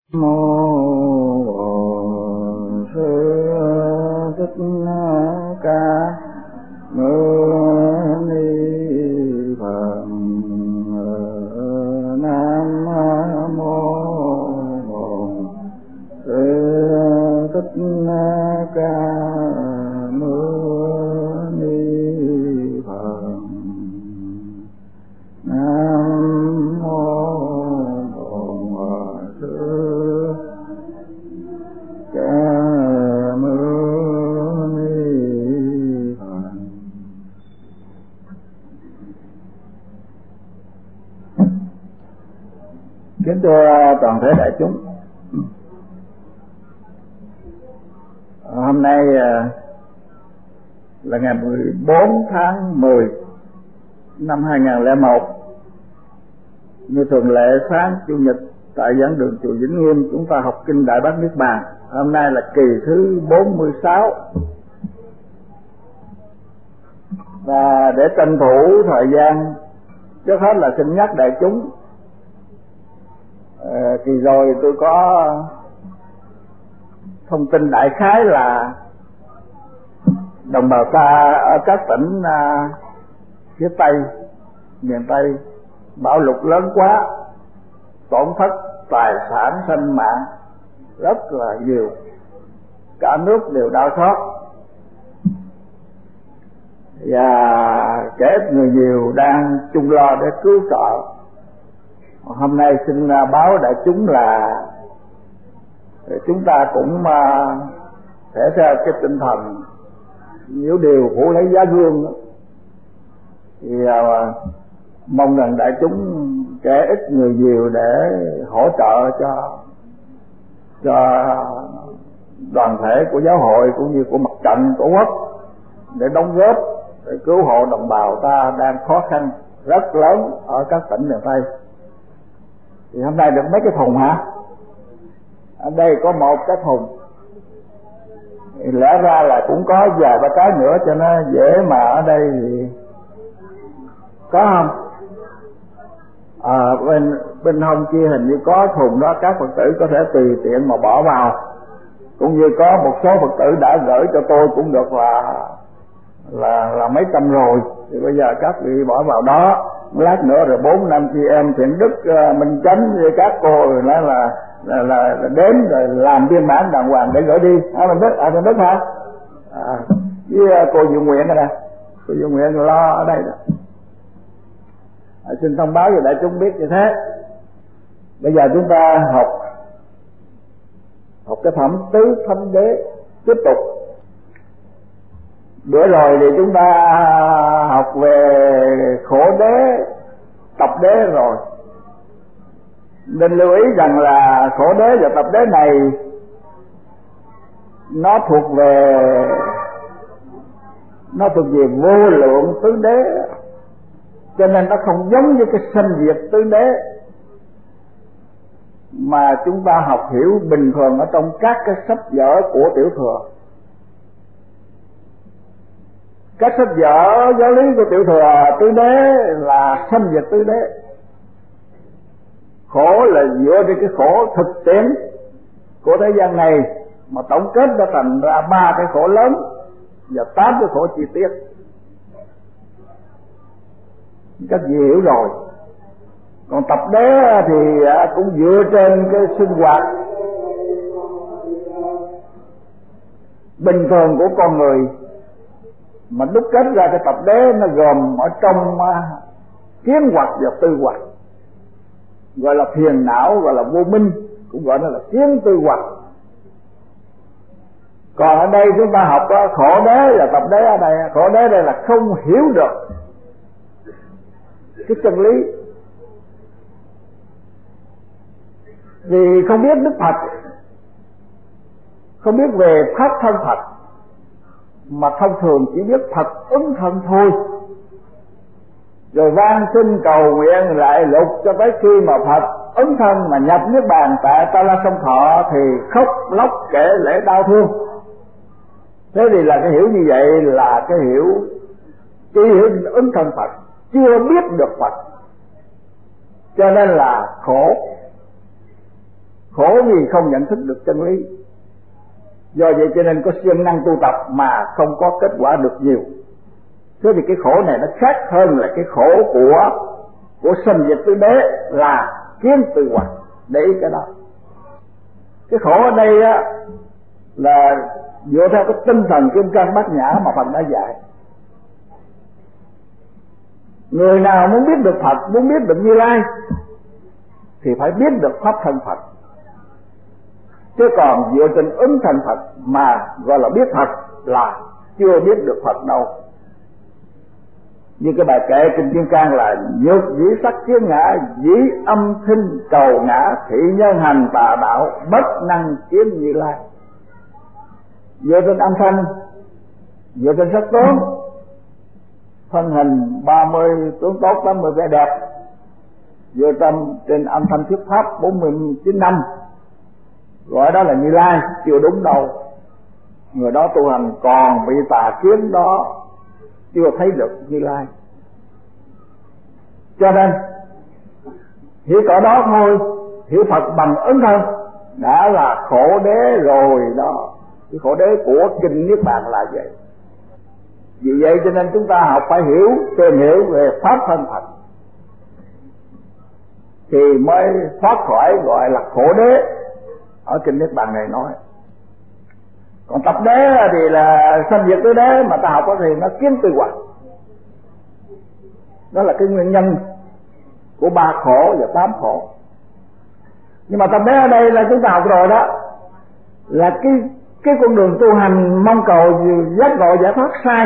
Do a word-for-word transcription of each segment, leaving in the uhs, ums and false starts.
Mô Sư Thích Ca Mâu Ni Phật. Nam mô Sư Thích Ca Mâu Ni Phật. Nam mô Sư Ca Mâu Ni Phật. Kính thưa toàn thể đại chúng, hôm nay là ngày mười bốn tháng mười năm hai nghìn lẻ một. Như thường lệ, sáng chủ nhật tại giảng đường chùa Vĩnh Nghiêm chúng ta học kinh Đại Bát Niết Bàn. Hôm nay là kỳ thứ bốn mươi sáu, và để tranh thủ thời gian, trước hết là xin nhắc đại chúng, à, kỳ rồi tôi có thông tin đại khái là đồng bào ta ở các tỉnh à, phía Tây, miền Tây bão lụt lớn quá, tổn thất tài sản sinh mạng rất là nhiều, cả nước đều đau xót, và kẻ ít người nhiều đang chung lo để cứu trợ. Hôm nay xin báo đại chúng là chúng ta cũng sẽ theo cái tinh thần nếu điều phủ lấy giá gương, thì mong rằng đại chúng kẻ ít người nhiều để hỗ trợ cho cho đoàn thể của giáo hội cũng như của mặt trận tổ quốc, để đóng góp để cứu hộ đồng bào ta đang khó khăn rất lớn ở các tỉnh miền Tây. Thì hôm nay được mấy cái thùng hả? Ở đây có một cái thùng, thì lẽ ra là cũng có vài ba cái nữa cho nó dễ, mà ở đây thì có không? À, bên bên hông kia hình như có thùng đó, các Phật tử có thể tùy tiện mà bỏ vào, cũng như có một số Phật tử đã gửi cho tôi cũng được là là là mấy trăm rồi, thì bây giờ các vị bỏ vào đó. Lát nữa rồi bốn năm chị em Thiện Đức, Minh Chánh với các cô rồi nói là là, là là đến rồi làm biên bản đàng hoàng để gửi đi. À, mình Đức, à mình Đức hả? À, với cô Diệu Nguyện đây nè, cô Diệu Nguyện lo ở đây đó. À, xin thông báo cho đại chúng biết như thế. Bây giờ chúng ta học học cái phẩm tứ thánh đế tiếp tục. Bữa rồi thì chúng ta học về khổ đế, tập đế rồi. Nên lưu ý rằng là khổ đế và tập đế này nó thuộc về nó thuộc về vô lượng tứ đế, cho nên nó không giống như cái sanh diệt tứ đế mà chúng ta học hiểu bình thường ở trong các cái sách vở của Tiểu Thừa. Các sách vở giáo lý của Tiểu Thừa tứ đế là sanh diệt tứ đế. Khổ là dựa trên cái khổ thực tiễn của thế gian này mà tổng kết đã thành ra ba cái khổ lớn và tám cái khổ chi tiết. Các vị hiểu rồi. Còn tập đế thì cũng dựa trên cái sinh hoạt bình thường của con người, mà đúc kết ra cái tập đế nó gồm ở trong kiến hoặc và tư hoặc, gọi là phiền não, gọi là vô minh, cũng gọi nó là kiến tư hoặc. Còn ở đây chúng ta học đó, khổ đế là tập đế ở đây. Khổ đế đây là không hiểu được cái chân lý, vì không biết Đức Phật, không biết về pháp thân Phật, mà thông thường chỉ biết Phật ứng thân thôi, rồi van xin cầu nguyện lại lục cho tới khi mà Phật ứng thân mà nhập niết bàn tại Ta La Sông Thọ thì khóc lóc kể lễ đau thương. Thế thì là cái hiểu như vậy là cái hiểu chỉ hiểu ứng thân Phật, chưa biết được Phật, cho nên là khổ. khổ vì không nhận thức được chân lý. Do vậy cho nên có siêng năng tu tập mà không có kết quả được nhiều. Thế thì cái khổ này nó khác hơn là cái khổ của của sanh diệt tứ đế là kiến tư hoặc. Để ý cái đó. Cái khổ ở đây á là dựa theo cái tinh thần Kim Cang Bát Nhã mà Phật đã dạy. Người nào muốn biết được Phật, muốn biết được Như Lai thì phải biết được pháp thân Phật. Chứ còn dựa trên ứng thành Phật mà gọi là biết Phật là chưa biết được Phật đâu. Như cái bài kệ trên Kim Cang là nhược dĩ sắc kiến ngã, dĩ âm thanh cầu ngã, thị nhân hành tà đạo, bất năng kiến Như Lai. Dựa trên âm thanh, dựa trên sắc tướng, thân hình ba mươi tướng tốt, tám mươi vẻ đẹp, dựa trên, trên âm thanh thuyết pháp bốn mươi chín năm, gọi đó là Như Lai, chưa đúng đâu. Người đó tu hành còn bị tà kiến đó, chưa thấy được Như Lai. Cho nên hiểu cỡ đó thôi, hiểu Phật bằng ứng thân đã là khổ đế rồi đó. Cái khổ đế của kinh Niết Bàn là vậy. Vì vậy cho nên chúng ta học phải hiểu, tìm hiểu về pháp thân Phật thì mới thoát khỏi gọi là khổ đế ở kinh Niết Bàn này nói. Còn tập đế thì là sanh diệt tứ đế, mà ta học có thì nó kiến tư hoặc. Đó là cái nguyên nhân của ba khổ và tám khổ. Nhưng mà tập đế ở đây là chúng ta học rồi đó, là cái cái con đường tu hành mong cầu giác ngộ giải thoát sai.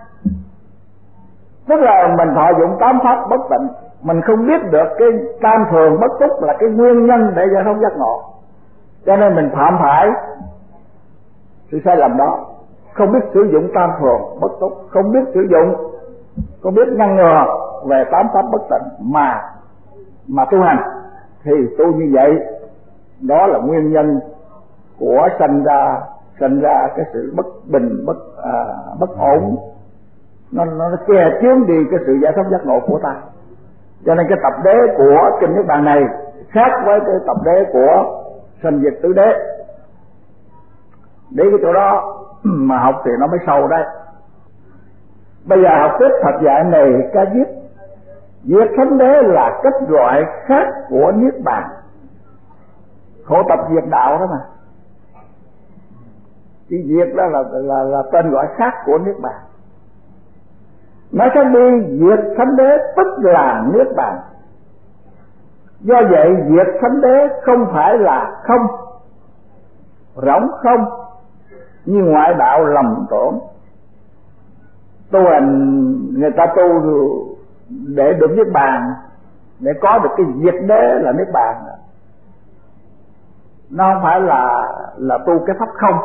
Tức là mình thọ dụng tám pháp bất tịnh, mình không biết được cái tam thường bất túc là cái nguyên nhân để giải thoát giác ngộ, cho nên mình phạm phải sự sai lầm đó. Không biết sử dụng tam thường bất túc, không biết sử dụng, không biết ngăn ngừa về tám pháp bất tịnh mà mà tu hành, thì tu như vậy đó là nguyên nhân của sanh ra sanh ra cái sự bất bình, bất à, bất ổn, nó nó che chướng đi cái sự giải thoát giác ngộ của ta. Cho nên cái tập đế của kinh Niết Bàn này khác với cái tập đế của sanh diệt tứ đế. Để cái chỗ đó mà học thì nó mới sâu đấy. Bây giờ học tiếp Phật dạy này ca diếp. Diệt thánh đế là cách gọi khác của Niết Bàn. Khổ tập diệt đạo đó mà. Cái diệt đó là, là, là tên gọi khác của Niết Bàn. Nói cách đi, diệt thánh đế tức là Niết Bàn. Do vậy diệt thánh đế không phải là không, rỗng không như ngoại đạo lầm tưởng. Tu hành người ta tu để được Niết Bàn, để có được cái diệt đế là Niết Bàn. Nó không phải là là tu cái pháp không.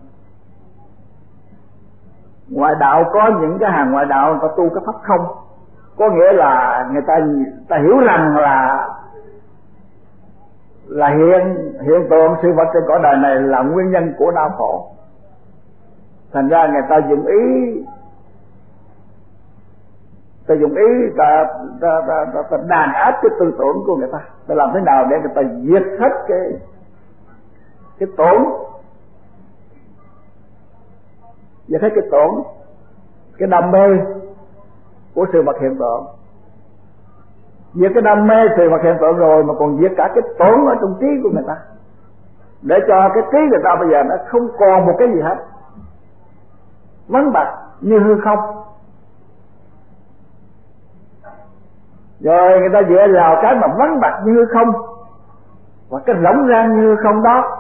Ngoại đạo có những cái hàng ngoại đạo người ta tu cái pháp không, có nghĩa là người ta người ta hiểu rằng là là hiện hiện tượng sự vật trên cõi đời này là nguyên nhân của đau khổ. Thành ra người ta dùng ý ta dùng ý ta ta ta, ta, ta đàn áp cái tư tưởng của người ta, ta làm thế nào để người ta diệt hết cái cái tổn, diệt hết cái tổn, cái đam mê của sự vật hiện tượng. Diệt cái đam mê sự vật hiện tượng rồi mà còn diệt cả cái tổn ở trong trí của người ta, để cho cái trí người ta bây giờ nó không còn một cái gì hết, vắng bặt như hư không. Rồi người ta dựa vào cái mà vắng bặt như hư không và cái rỗng rang như hư không đó,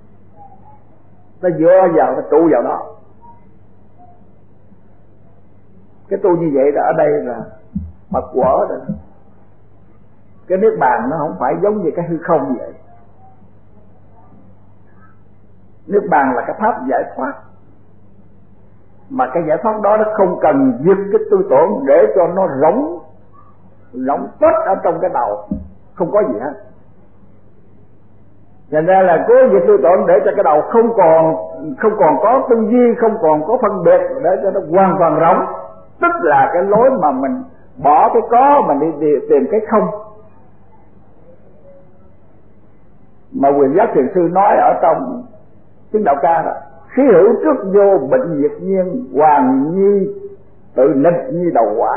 ta dựa vào, ta trụ vào đó. Cái tu như vậy đó ở đây là bật quở rồi. Cái Niết Bàn nó không phải giống như cái hư không như vậy. Niết Bàn là cái pháp giải thoát, mà cái giải thoát đó nó không cần diệt cái tư tưởng để cho nó rỗng rỗng tất ở trong cái đầu, không có gì hết. Thành ra là cố diệt tư tưởng để cho cái đầu không còn không còn có tư duy, không còn có phân biệt, để cho nó hoàn toàn rỗng. Tức là cái lối mà mình bỏ cái có mà đi, đi tìm cái không. mà Quyền Giác Thiền Sư nói ở trong Chứng Đạo Ca đó: khí hữu trước vô bệnh diệt nhiên, hoàng nhi tự nịch như đầu quả.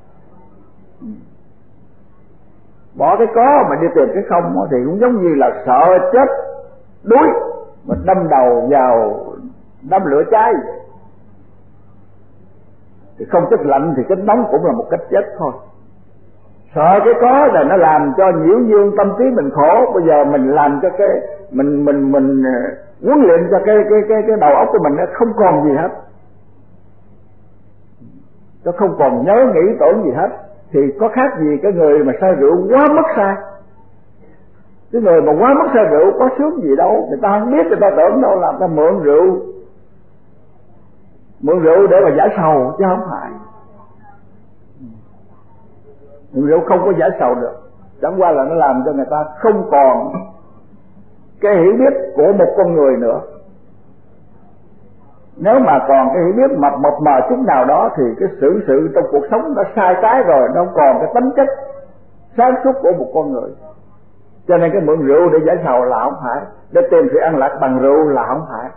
Bỏ cái có mà đi tìm cái không thì cũng giống như là sợ chết đuối mà đâm đầu vào đâm lửa cháy. Thì không chết lạnh thì cái nóng cũng là một cách chết thôi. Sợ cái có là nó làm cho nhiễu dương tâm trí mình khổ. Bây giờ mình làm cho cái mình mình mình huấn luyện cho cái cái cái cái đầu óc của mình nó không còn gì hết, nó không còn nhớ nghĩ tưởng gì hết, thì có khác gì cái người mà say rượu quá mức say. Cái người mà quá mức say rượu có sướng gì đâu, người ta không biết, người ta tưởng đâu là ta mượn rượu mượn rượu để mà giải sầu, chứ không phải. Mượn rượu không có giải sầu được, chẳng qua là nó làm cho người ta không còn cái hiểu biết của một con người nữa. Nếu mà còn cái hiểu biết mập mập mờ chút nào đó thì cái sự sự trong cuộc sống nó sai trái rồi, nó không còn cái tính chất sáng suốt của một con người. Cho nên cái mượn rượu để giải sầu là không phải, để tìm sự an lạc bằng rượu là không phải,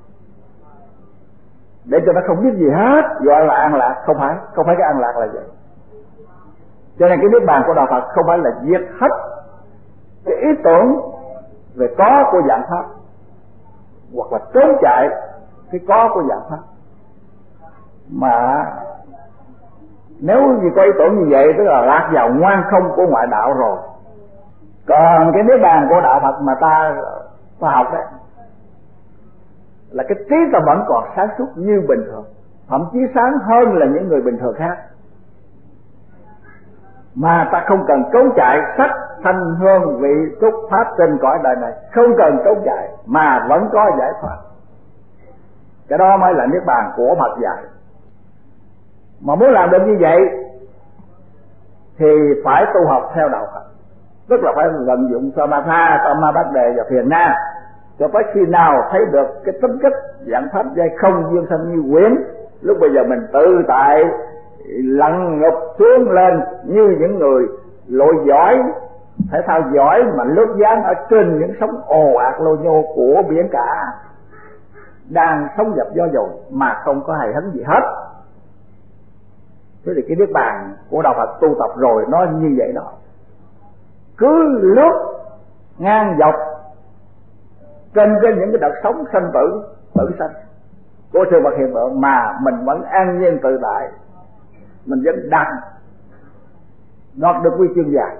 để cho nó không biết gì hết gọi là an lạc, không phải, không phải cái an lạc là vậy. Cho nên cái niết bàn của đạo Phật không phải là diệt hết cái ý tưởng về có của dạng pháp, hoặc là trốn chạy cái có của dạng pháp, mà nếu như có ý tưởng như vậy tức là lạc vào ngoan không của ngoại đạo rồi. Còn cái niết bàn của đạo Phật mà ta ta học đấy là cái trí ta vẫn còn sáng suốt như bình thường, thậm chí sáng hơn là những người bình thường khác, mà ta không cần trốn chạy sắc thanh hương vị xúc pháp trên cõi đời này, không cần trốn chạy mà vẫn có giải thoát. Cái đó mới là niết bàn của Phật dạy. Mà muốn làm được như vậy thì phải tu học theo đạo Phật, tức là phải vận dụng samatha, samabhadde và thiền na, cho tới khi nào thấy được cái tính chất dạng pháp giai không duyên sanh như quyển, lúc bây giờ mình tự tại lặn ngục xuống lên như những người lội giỏi, thể thao giỏi mà lướt dáng ở trên những sóng ồ ạt lô nhô của biển cả, đang sống dập gió dồi mà không có hề hấn gì hết. Thế thì cái niết bàn của đạo Phật tu tập rồi nó như vậy đó, cứ lướt ngang dọc trên trên những cái đợt sóng sanh tử tử sanh của sự vật hiện tượng mà mình vẫn an nhiên tự tại, mình vẫn đạt đoạt được huy chương vàng.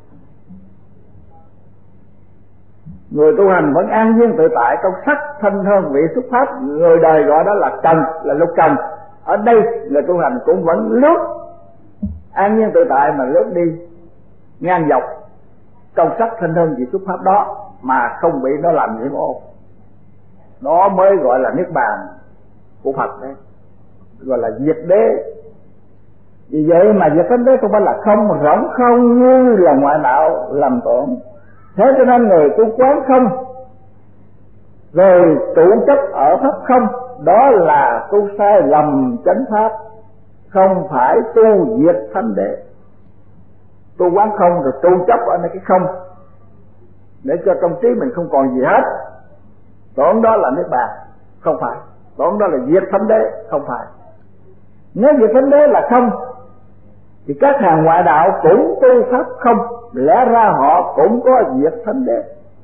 Người tu hành vẫn an nhiên tự tại trong sắc thanh hương vị xuất pháp, người đời gọi đó là trần, là lục trần. Ở đây người tu hành cũng vẫn lướt an nhiên tự tại mà lướt đi ngang dọc trong sắc thanh hương vị xuất pháp đó mà không bị nó làm nhiễm ô. Đó mới gọi là niết bàn của Phật đấy, gọi là diệt đế. Vì vậy mà diệt tánh đế không phải là không, mà rỗng không như là ngoại đạo lầm tưởng. Thế cho nên người tu quán không rồi trụ chấp ở pháp không, đó là tu sai lầm chánh pháp, không phải tu diệt thánh đế. Tu quán không rồi trụ chấp ở nơi cái không, để cho trong trí mình không còn gì hết, tưởng đó là niết bàn, không phải. Tưởng đó là diệt thánh đế, không phải. Nếu diệt thánh đế là không thì các hàng ngoại đạo cũng tu pháp không, lẽ ra họ cũng có diệt thánh đế.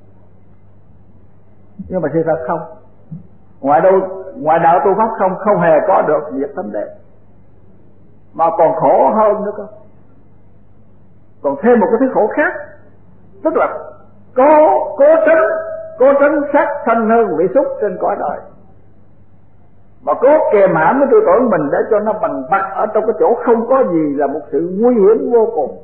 Nhưng mà sự thật không, ngoại đạo ngoại đạo tu pháp không không hề có được diệt thánh đế, mà còn khổ hơn nữa cơ, còn thêm một cái thứ khổ khác, tức là cố cố tránh cố tránh sắc thanh hương vị xúc trên cõi đời, mà cố kèm hãm cái tư tưởng mình để cho nó bằng bặt ở trong cái chỗ không có gì là một sự nguy hiểm vô cùng.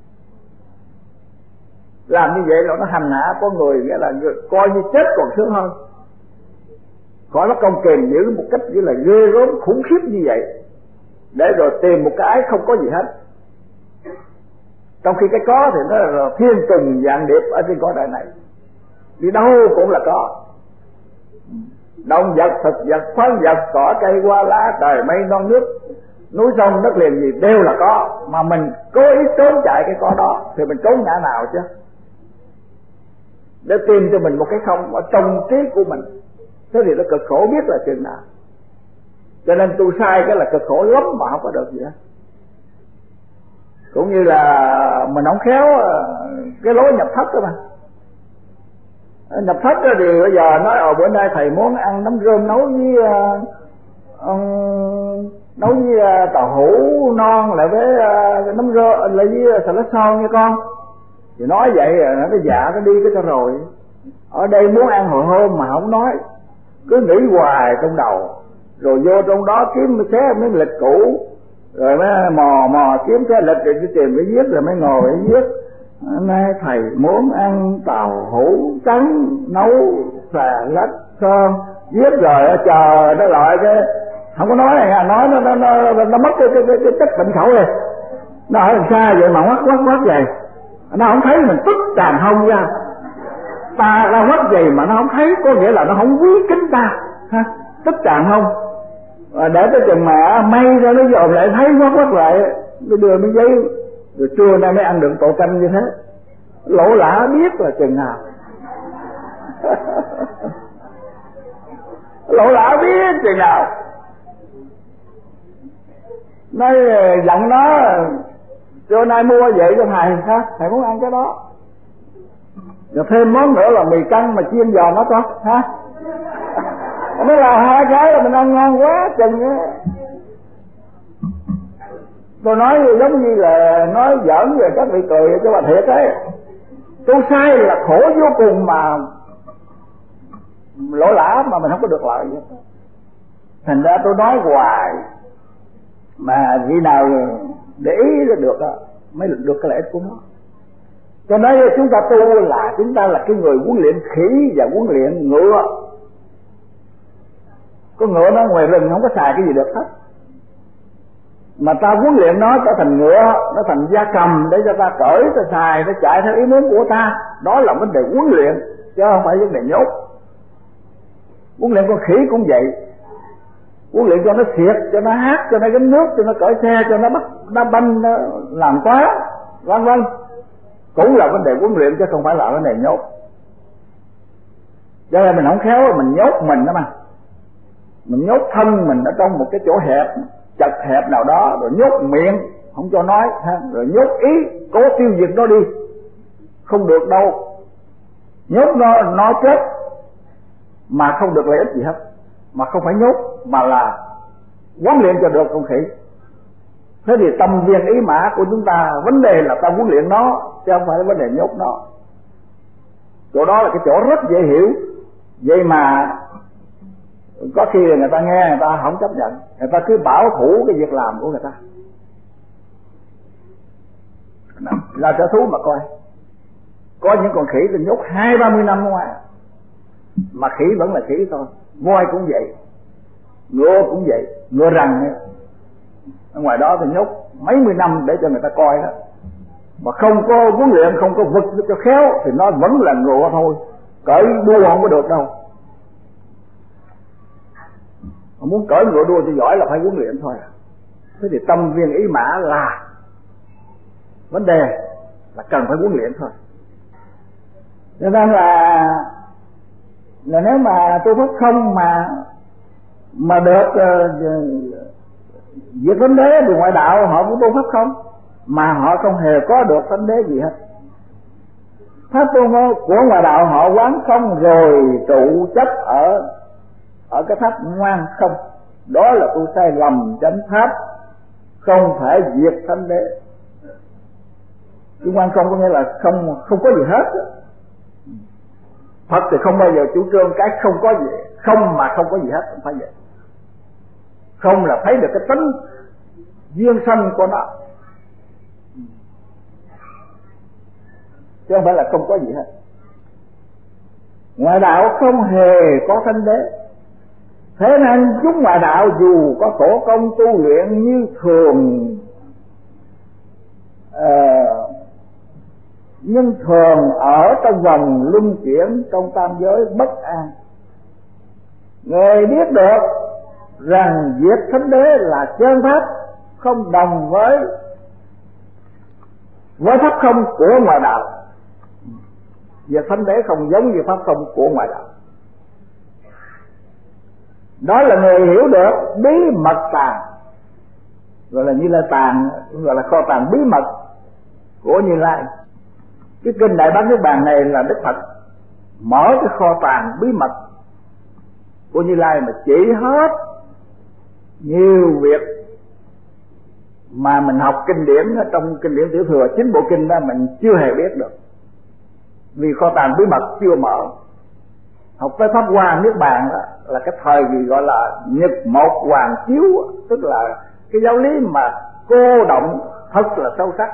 Làm như vậy là nó hành hạ con người, nghĩa là coi như chết còn sướng hơn, khỏi nó công kềm giữ một cách như là ghê gớm khủng khiếp như vậy, để rồi tìm một cái ái không có gì hết, trong khi cái có thì nó là thiên trùng vạn điệp ở trên cõi đời này, đi đâu cũng là có. Động vật, thực vật, khoáng vật, cỏ cây hoa lá, trời mây non nước, núi sông đất liền gì đều là có, mà mình cố ý trốn chạy cái có đó thì mình trốn ngã nào chứ? để tìm cho mình một cái không ở trong trí của mình. Thế thì nó cực khổ biết là chừng nào. Cho nên tu sai cái là cực khổ lắm mà không có được gì hết. Cũng như là mình không khéo cái lối nhập thất đó mà. Nhập thất thì bây giờ nói ở bữa nay thầy muốn ăn nấm rơm nấu với uh, nấu với uh, tàu hũ non lại với uh, nấm rơm lại với xà lách son nha con. Thì nói vậy nó cái dạ nó đi cái cho rồi. Ở đây muốn ăn hồi hôm mà không nói, cứ nghĩ hoài trong đầu, rồi vô trong đó kiếm xé mấy lịch cũ, rồi mới mò mò kiếm cái lịch rồi đi tìm cái viết rồi mới ngồi để viết. Nay thầy muốn ăn tàu hũ trắng nấu xà lách son, viết rồi chờ nó lại cái không có nói này à, nói nó nó nó, nó mất cái cái cái, cái chất bệnh khẩu rồi. Nó ở đằng xa vậy mà quát quát quát vậy, nó không thấy mình tức tràn hông ra. Ta ra quát vậy mà nó không thấy, có nghĩa là nó không quý kính ta ha, tức tràn hông. Và để tới chừng mà may ra nó dòm lại thấy quát quát lại, nó đưa miếng giấy rồi trưa nay mới ăn được tổ canh như thế. Lỗ lã biết là chừng nào. Lỗ lã biết chừng nào. Nói giận nó, trưa nay mua vậy cho thầy ha, thầy muốn ăn cái đó. Rồi thêm món nữa là mì căng mà chiên giò nó con ha. Nó là hai cái là mình ăn ngon quá chừng á. Tôi nói giống như là nói giỡn về các vị cười cho bà thiệt ấy. Tôi sai là khổ vô cùng mà lỗ lã mà mình không có được lợi gì. Thành ra tôi nói hoài mà khi nào để ý là được đó, mới được cái lợi ích của nó. Cho nên chúng ta tu là chúng ta là cái người huấn luyện khỉ và huấn luyện ngựa. Con ngựa nó ngoài rừng không có xài cái gì được hết, mà ta huấn luyện nó trở thành ngựa, nó thành gia cầm để cho ta cởi, ta xài, ta chạy theo ý muốn của ta. Đó là vấn đề huấn luyện chứ không phải vấn đề nhốt. Huấn luyện con khỉ cũng vậy, huấn luyện cho nó xiệt, cho nó hát, cho nó gánh nước, cho nó cởi xe, cho nó bắt đá banh, nó làm quá, vân vân, cũng là vấn đề huấn luyện chứ không phải là vấn đề nhốt. Cho nên mình không khéo mình nhốt mình đó mà, mình nhốt thân mình ở trong một cái chỗ hẹp, chật hẹp nào đó, rồi nhốt miệng không cho nói ha, rồi nhốt ý cố tiêu diệt nó đi, không được đâu. Nhốt nó nó chết mà không được lợi ích gì hết, mà không phải nhốt mà là huấn luyện cho được con khỉ. Thế thì tâm viên ý mã của chúng ta, vấn đề là ta huấn luyện nó chứ không phải vấn đề nhốt nó. Chỗ đó là cái chỗ rất dễ hiểu. Vậy mà có khi người ta nghe người ta không chấp nhận, người ta cứ bảo thủ cái việc làm của người ta. Là trở thú mà coi, có những con khỉ thì nhốt hai ba mươi năm ở ngoài mà khỉ vẫn là khỉ thôi. Voi cũng vậy, ngựa cũng vậy, ngựa rằn ấy. Ở ngoài đó thì nhốt mấy mươi năm để cho người ta coi đó, mà không có huấn luyện, không có vực cho khéo thì nó vẫn là ngựa thôi, cởi đua không có được đâu. Mà muốn cởi ngựa đua cho giỏi là phải huấn luyện thôi. Thế thì tâm viên ý mã là vấn đề là cần phải huấn luyện thôi. Cho nên là là nếu mà tu pháp không mà mà được uh, việc thánh đế thì ngoại đạo họ cũng tu pháp không, mà họ không hề có được thánh đế gì hết. Pháp tu của ngoại đạo họ quán không rồi trụ chấp ở ở cái pháp ngoan không, đó là tu sai lầm chánh pháp, không phải diệt thánh đế. Chứ ngoan không có nghĩa là không không có gì hết. Phật thì không bao giờ chủ trương cái không có gì, không mà không có gì hết, không phải vậy. Không là thấy được cái tính duyên sanh của nó, chứ không phải là không có gì hết. Ngoại đạo không hề có thánh đế. Thế nên chúng ngoại đạo dù có tổ công tu luyện như thường, uh, nhưng thường ở trong vòng luân chuyển trong tam giới bất an. Người biết được rằng diệt thánh đế là chân pháp, không đồng với với pháp không của ngoại đạo. Việc thánh đế không giống như pháp không của ngoại đạo. Đó là người hiểu được bí mật tàng, gọi là Như Lai tàng, gọi là kho tàng bí mật của Như Lai. Cái kinh Đại Bát Niết Bàn này là Đức Phật mở cái kho tàng bí mật của Như Lai mà chỉ hết nhiều việc mà mình học kinh điển trong kinh điển Tiểu Thừa, chính bộ kinh đó mình chưa hề biết được, vì kho tàng bí mật chưa mở. Học tới Pháp Hoa Niết Bàn đó là cái thời gì gọi là nhật một hoàng chiếu, tức là cái giáo lý mà cô động thật là sâu sắc.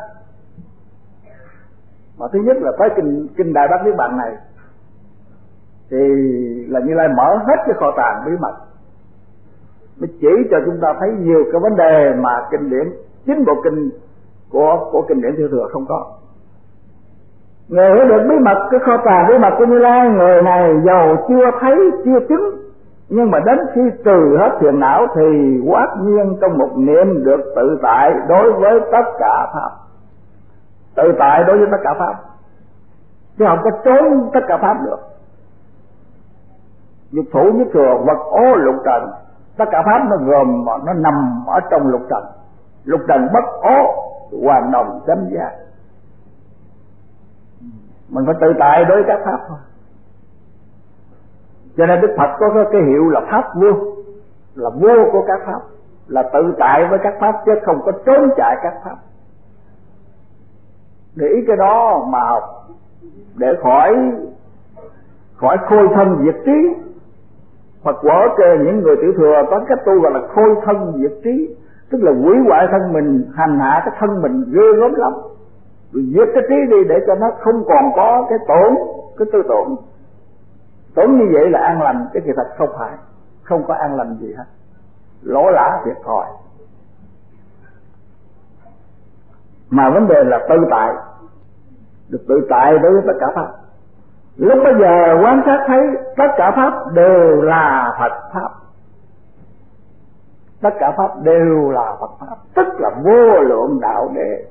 Mà thứ nhất là tới kinh kinh Đại Bát Niết Bàn này thì là Như Lai mở hết cái kho tàng bí mật, mới chỉ cho chúng ta thấy nhiều cái vấn đề mà kinh điển, chính bộ kinh của của kinh điển Tiểu Thừa không có. Người hiểu được bí mật cái kho tàng bí mật của Như Lai, người này giàu chưa thấy chưa chứng, nhưng mà đến khi trừ hết phiền não thì quát nhiên trong một niệm được tự tại đối với tất cả pháp. Tự tại đối với tất cả pháp, chứ không có trốn tất cả pháp được. Dục thủ nhất thừa vật ố lục trần, tất cả pháp nó gồm, nó nằm ở trong lục trần. Lục trần bất ố, hoàn đồng chánh giác. Mình phải tự tại đối với các pháp thôi. Cho nên Đức Phật có cái hiệu là pháp vua, là vua của các pháp, là tự tại với các pháp chứ không có trốn chạy các pháp. Để ý cái đó mà học, để khỏi khỏi khôi thân diệt trí. Phật võ kêu những người Tiểu Thừa có cách tu gọi là khôi thân diệt trí, tức là hủy hoại thân mình, hành hạ cái thân mình ghê gớm lắm, rồi diệt cái trí đi để cho nó không còn có cái tổn, cái tư tổn. Tổn như vậy là an lành, cái kỳ thật không phải, không có an lành gì hết, lỗ lã thiệt thòi. Mà vấn đề là tự tại, được tự tại đối với tất cả pháp. Lúc bây giờ quan sát thấy tất cả pháp đều là Phật pháp, tất cả pháp đều là Phật pháp, tức là vô lượng đạo đế.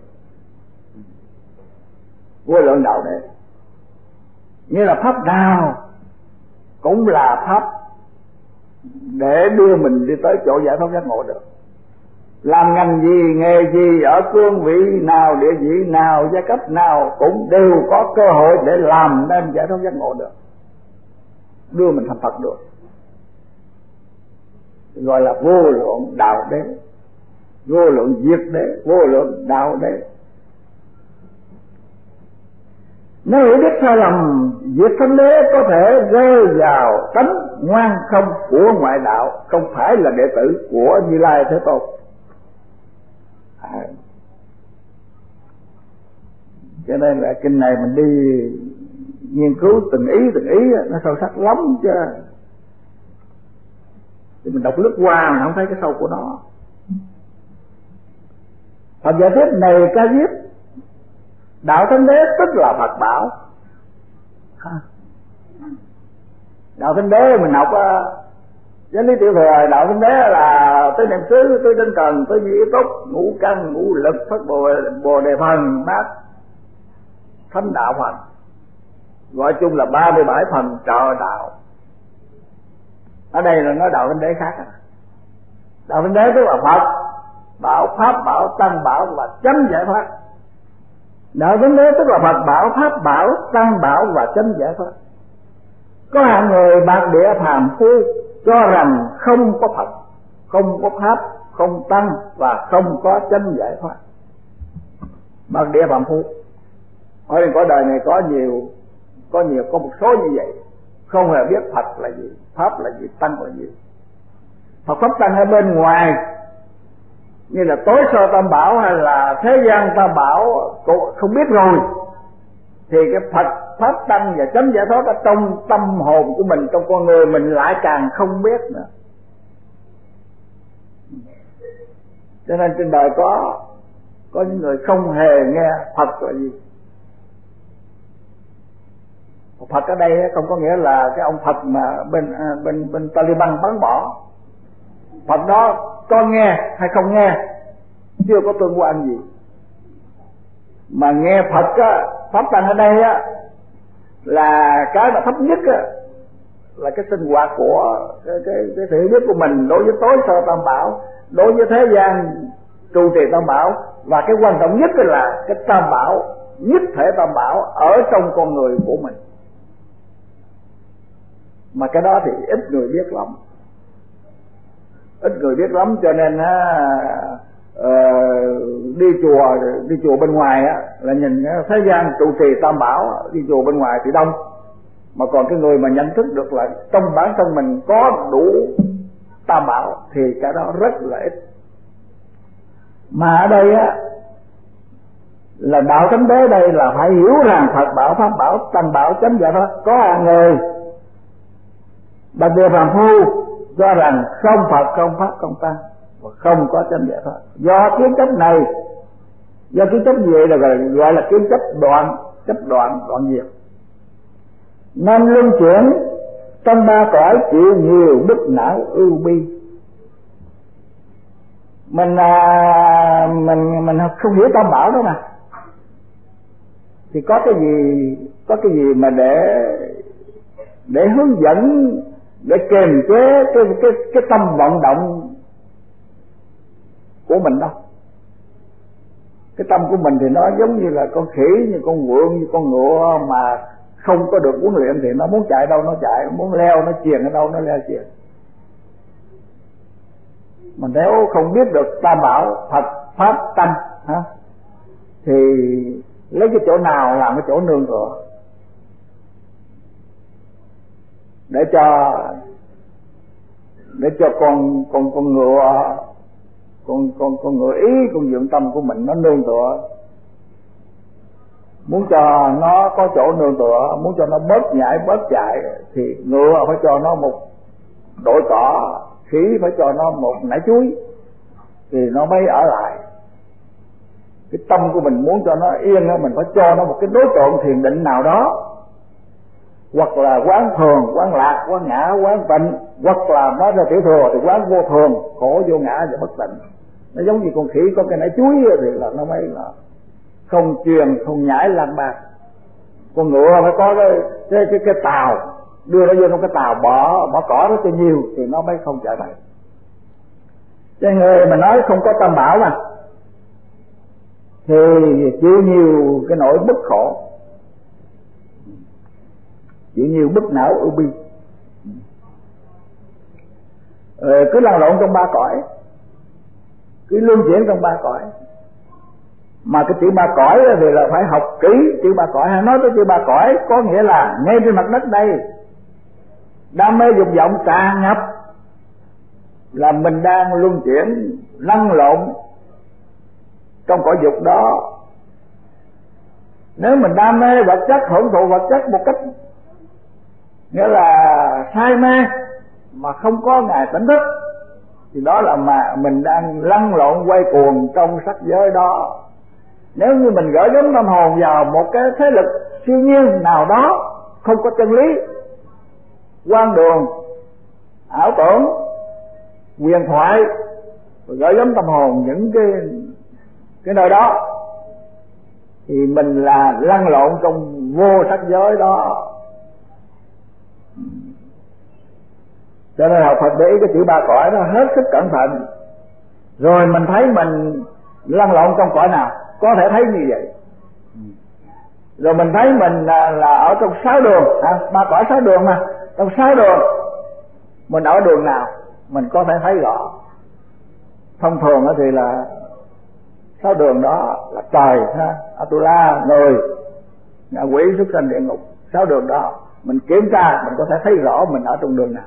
Vô lượng đạo đế như là pháp nào cũng là pháp để đưa mình đi tới chỗ giải thoát giác ngộ được. Làm ngành gì, nghề gì, ở cương vị nào, địa vị nào, giai cấp nào cũng đều có cơ hội để làm nên giải thoát giác ngộ được, đưa mình thành Phật được. Gọi là vô lượng đạo đế, vô lượng diệt đế, vô lượng đạo đế. Nếu hiểu biết sai lầm, diệt thánh đế có thể rơi vào tánh ngoan không của ngoại đạo, không phải là đệ tử của Như Lai Thế Tôn. À, cho nên là kinh này mình đi nghiên cứu từng ý từng ý nó sâu sắc lắm chứ. Thì mình đọc lướt qua mình không thấy cái sâu của nó. Phần giải thích này ca diếp đạo thánh đế tức là Phật bảo. Đạo thánh đế mình học giáo lý Tiểu Thừa, đạo thánh đế là tới niệm xứ, tới tinh cần, tới duy túc, ngũ căn, ngũ lực, phát bồ, bồ đề phần, bát thánh đạo phần, gọi chung là ba mươi bảy phần trợ đạo. Ở đây là nói đạo thánh đế khác. Đạo thánh đế tức là Phật bảo, pháp bảo, tăng bảo và chánh giải thoát. Đạo thánh đế tức là Phật bảo, pháp bảo, tăng bảo và chánh giải thoát. Có hạng người bạc địa phàm phu cho rằng không có Phật, không có pháp, không tăng và không có chánh giải thoát. Bạc địa phàm phu ở trên cõi đời này có nhiều, có nhiều có một số như vậy, không hề biết Phật là gì, pháp là gì, tăng là gì. Phật pháp tăng ở bên ngoài như là tối sơ tam bảo hay là thế gian tam bảo cũng không biết rồi, thì cái Phật pháp tăng và chánh giải thoát ở trong tâm hồn của mình, trong con người mình lại càng không biết nữa. Cho nên trên đời có có những người không hề nghe Phật là gì. Phật ở đây không có nghĩa là cái ông Phật mà bên bên bên Taliban bắn bỏ. Phật đó có nghe hay không nghe chưa có tương quan gì, mà nghe Phật á, pháp tăng ở đây á là cái mà thấp nhất á, là cái sinh hoạt của cái cái cái sự biết của mình đối với tối sơ tam bảo, đối với thế gian trụ trì tam bảo, và cái quan trọng nhất là cái tam bảo, nhất thể tam bảo ở trong con người của mình. Mà cái đó thì ít người biết lắm, ít người biết lắm, cho nên á, uh, đi chùa đi chùa bên ngoài á, là nhìn thế gian trụ trì tam bảo, đi chùa bên ngoài thì đông, mà còn cái người mà nhận thức được là trong bản thân mình có đủ tam bảo thì cái đó rất là ít. Mà ở đây á, là đạo thánh đế đây là phải hiểu rằng Phật bảo, Pháp bảo, Tăng bảo, chánh giải thoát. Có hạng người bậc địa phàm phu cho rằng không Phật, không Pháp, không Tăng và không có chánh giải thoát. Do kiến chấp này, do kiến chấp gì là gọi, gọi là kiến chấp đoạn, chấp đoạn, đoạn diệt, nên luân chuyển trong ba cõi chịu nhiều bức não ưu bi. Mình à, mình mình không hiểu tam bảo đó mà, thì có cái gì có cái gì mà để để hướng dẫn, để kiềm chế cái cái cái tâm vận động của mình đâu. Cái tâm của mình thì nó giống như là con khỉ, như con vượn, như con ngựa mà không có được huấn luyện thì nó muốn chạy đâu nó chạy, muốn leo nó chuyền ở đâu nó leo chuyền. Mà nếu không biết được tam bảo, Phật, Pháp, Tăng ha, thì lấy cái chỗ nào làm cái chỗ nương tựa để cho để cho con con con ngựa con con con ngựa ý, con dưỡng tâm của mình nó nương tựa. Muốn cho nó có chỗ nương tựa, muốn cho nó bớt nhảy bớt chạy thì ngựa phải cho nó một đội cỏ, khỉ phải cho nó một nải chuối thì nó mới ở lại. Cái tâm của mình muốn cho nó yên, mình phải cho nó một cái đối tượng thiền định nào đó, hoặc là quán thường, quán lạc, quán ngã, quán tịnh, hoặc là nói ra tiểu thừa thì quán vô thường, khổ vô ngã và bất tịnh. Nó giống như con khỉ có cái nải chuối thì là nó mới là không truyền, không nhảy lang bạc. Con ngựa phải có cái cái cái, cái tàu, đưa nó vô trong cái tàu, bỏ bỏ cỏ nó cho nhiều thì nó mới không chạy bậy. Cái người mà nói không có tam bảo mà thì chịu nhiều cái nỗi bức khổ, chịu nhiều bức não ưu bi, ờ, cứ lăn lộn trong ba cõi, cứ luân chuyển trong ba cõi. Mà cái chữ ba cõi thì là phải học kỹ chữ ba cõi. Hay nói tới chữ ba cõi có nghĩa là ngay trên mặt đất đây, đam mê dục vọng tràn ngập, là mình đang luân chuyển lăn lộn trong cõi dục đó. Nếu mình đam mê vật chất, hưởng thụ vật chất một cách nghĩa là say mê mà không có ngày tỉnh thức thì đó là mà mình đang lăn lộn quay cuồng trong sắc giới đó. Nếu như mình gửi gắm tâm hồn vào một cái thế lực siêu nhiên nào đó không có chân lý, quan đường, ảo tưởng, huyền thoại, rồi gửi gắm tâm hồn những cái cái nơi đó thì mình là lăn lộn trong vô sắc giới đó. Cho nên học Phật để ý cái chữ ba cõi đó hết sức cẩn thận. Rồi mình thấy mình lăn lộn trong cõi nào, có thể thấy như vậy. Rồi mình thấy mình là, là ở trong sáu đường, à, ba cõi sáu đường mà, trong sáu đường mình ở đường nào mình có thể thấy rõ. Thông thường thì là sáu đường đó là trời ha, Atula, người, ngạ quỷ, súc sanh, địa ngục. Sáu đường đó mình kiểm tra mình có thể thấy rõ mình ở trong đường nào.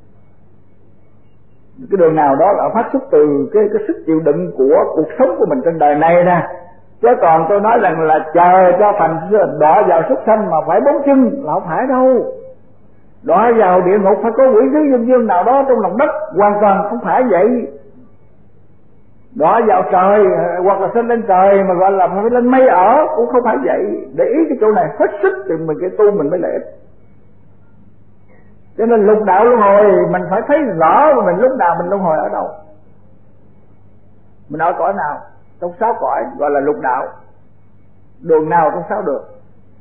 Cái đường nào đó là phát xuất từ cái cái sức chịu đựng của cuộc sống của mình trên đời này nè. Chứ còn tôi nói rằng là chờ cho thành đọa vào súc sanh mà phải bốn chân là không phải đâu. Đọa vào địa ngục phải có quỷ sứ dương dương nào đó trong lòng đất, hoàn toàn không phải vậy. Đọa vào trời hoặc là sinh lên trời mà gọi là phải lên mây ở cũng không phải vậy. Để ý cái chỗ này hết sức thì mình cái tu mình mới lợi ích. Cho nên lục đạo luân hồi mình phải thấy rõ mình lúc nào mình luân hồi ở đâu, mình ở cõi nào trong sáu cõi gọi là lục đạo, đường nào trong sáu đường.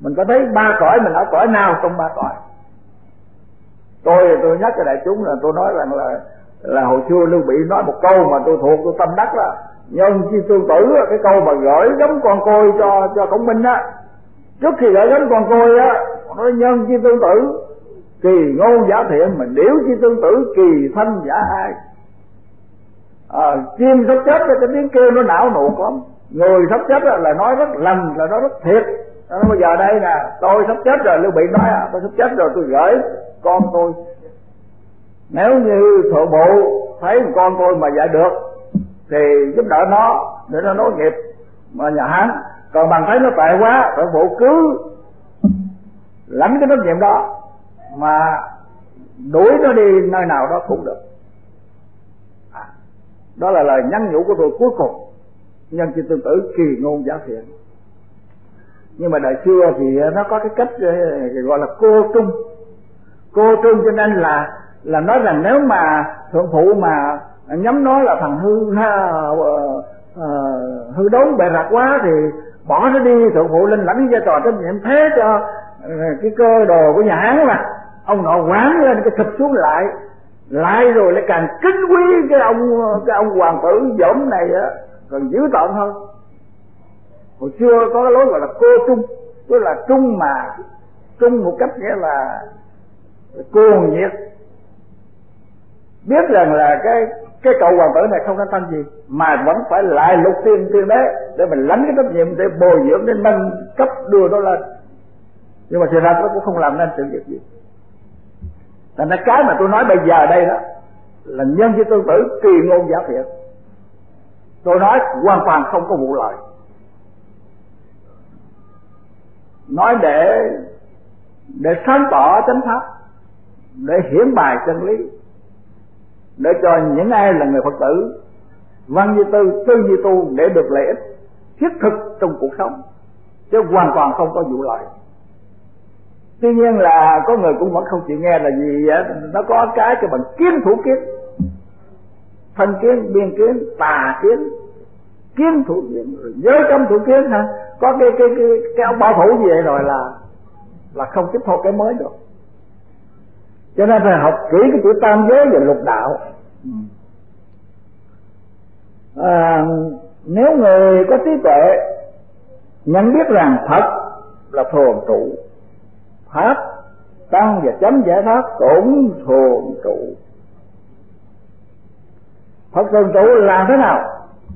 Mình có thấy ba cõi, mình ở cõi nào trong ba cõi? Tôi tôi nhắc cho đại chúng là tôi nói rằng là là hồi xưa Lưu Bị nói một câu mà tôi thuộc, tôi tâm đắc là nhân chi tương tử, cái câu mà gửi gắm con côi cho cho Khổng Minh á. Trước khi gửi gắm con côi á, nói nhân chi tương tử, kỳ ngôn giả thiện, mà điểu chi tương tử, kỳ thanh giả ai. À, chim sắp chết cái tiếng kêu nó não nuột lắm, người sắp chết là nói rất lành, là nói rất thiệt. Nó bây giờ đây nè, tôi sắp chết rồi, Lưu Bị nói à, tôi sắp chết rồi, tôi gửi con tôi, nếu như thượng bộ thấy con tôi mà dạy được thì giúp đỡ nó để nó nối nghiệp mà nhà Hán, còn bằng thấy nó tệ quá, thượng bộ cứ lãnh cái trách nhiệm đó mà đuổi nó đi nơi nào đó cũng được. À, đó là lời nhắn nhủ của tôi cuối cùng. Nhân chi tương tử, kỳ ngôn giả thiện. Nhưng mà đời xưa thì nó có cái cách gọi là cô trung, cô trung, cho nên là là nói rằng nếu mà thượng phụ mà nhắm nó là thằng hư ha, uh, uh, hư đốn bề rạc quá thì bỏ nó đi, thượng phụ lên lãnh vai trò trách nhiệm thế cho uh, cái cơ đồ của nhà Hán mà ông nọ quán lên cái sụp xuống lại lại rồi lại càng kính quý cái ông cái ông hoàng tử dỗm này á, còn dữ tợn hơn. Hồi xưa có cái lối gọi là cô trung, tức là trung mà trung một cách nghĩa là cuồng nhiệt, biết rằng là cái cái cậu hoàng tử này không có thanh gì mà vẫn phải lại lục tiên tiên đế để mình lãnh cái trách nhiệm để bồi dưỡng, để nâng cấp đưa nó lên. Nhưng mà sự thật nó cũng không làm nên sự việc gì. Thành ra cái mà tôi nói bây giờ đây đó là nhân chi tương tử, kỳ ngôn giả thiện. Tôi nói hoàn toàn không có vụ lợi, nói để để sáng tỏ chánh pháp, để hiển bài chân lý, để cho những ai là người Phật tử văn như tư, tư như tu để được lợi ích thiết thực trong cuộc sống, chứ hoàn toàn không có vụ lợi. Tuy nhiên là có người cũng vẫn không chịu nghe là gì vậy? Nó có cái cái bằng kiến thủ kiến, thân kiến, biên kiến, tà kiến, kiến thủ kiến, giới cấm thủ kiến ha. Có cái cái cái cái ông bảo thủ như vậy rồi là là không tiếp thu cái mới được. Cho nên phải học kỹ cái chữ tam giới và lục đạo. À, nếu người có trí tuệ nhận biết rằng Phật là thường trụ, pháp tăng và chánh giải thoát cũng thường trụ. Phật thường trụ làm thế nào?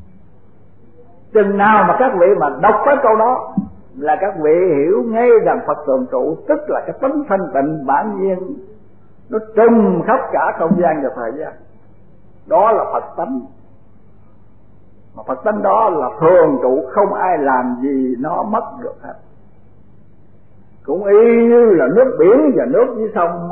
Chừng nào mà các vị mà đọc cái câu đó là các vị hiểu ngay rằng Phật thường trụ, tức là cái tánh thanh tịnh bản nhiên nó trùm khắp cả không gian và thời gian. Đó là Phật tánh. Mà Phật tánh đó là thường trụ, không ai làm gì nó mất được hết. Cũng y như là nước biển và nước dưới sông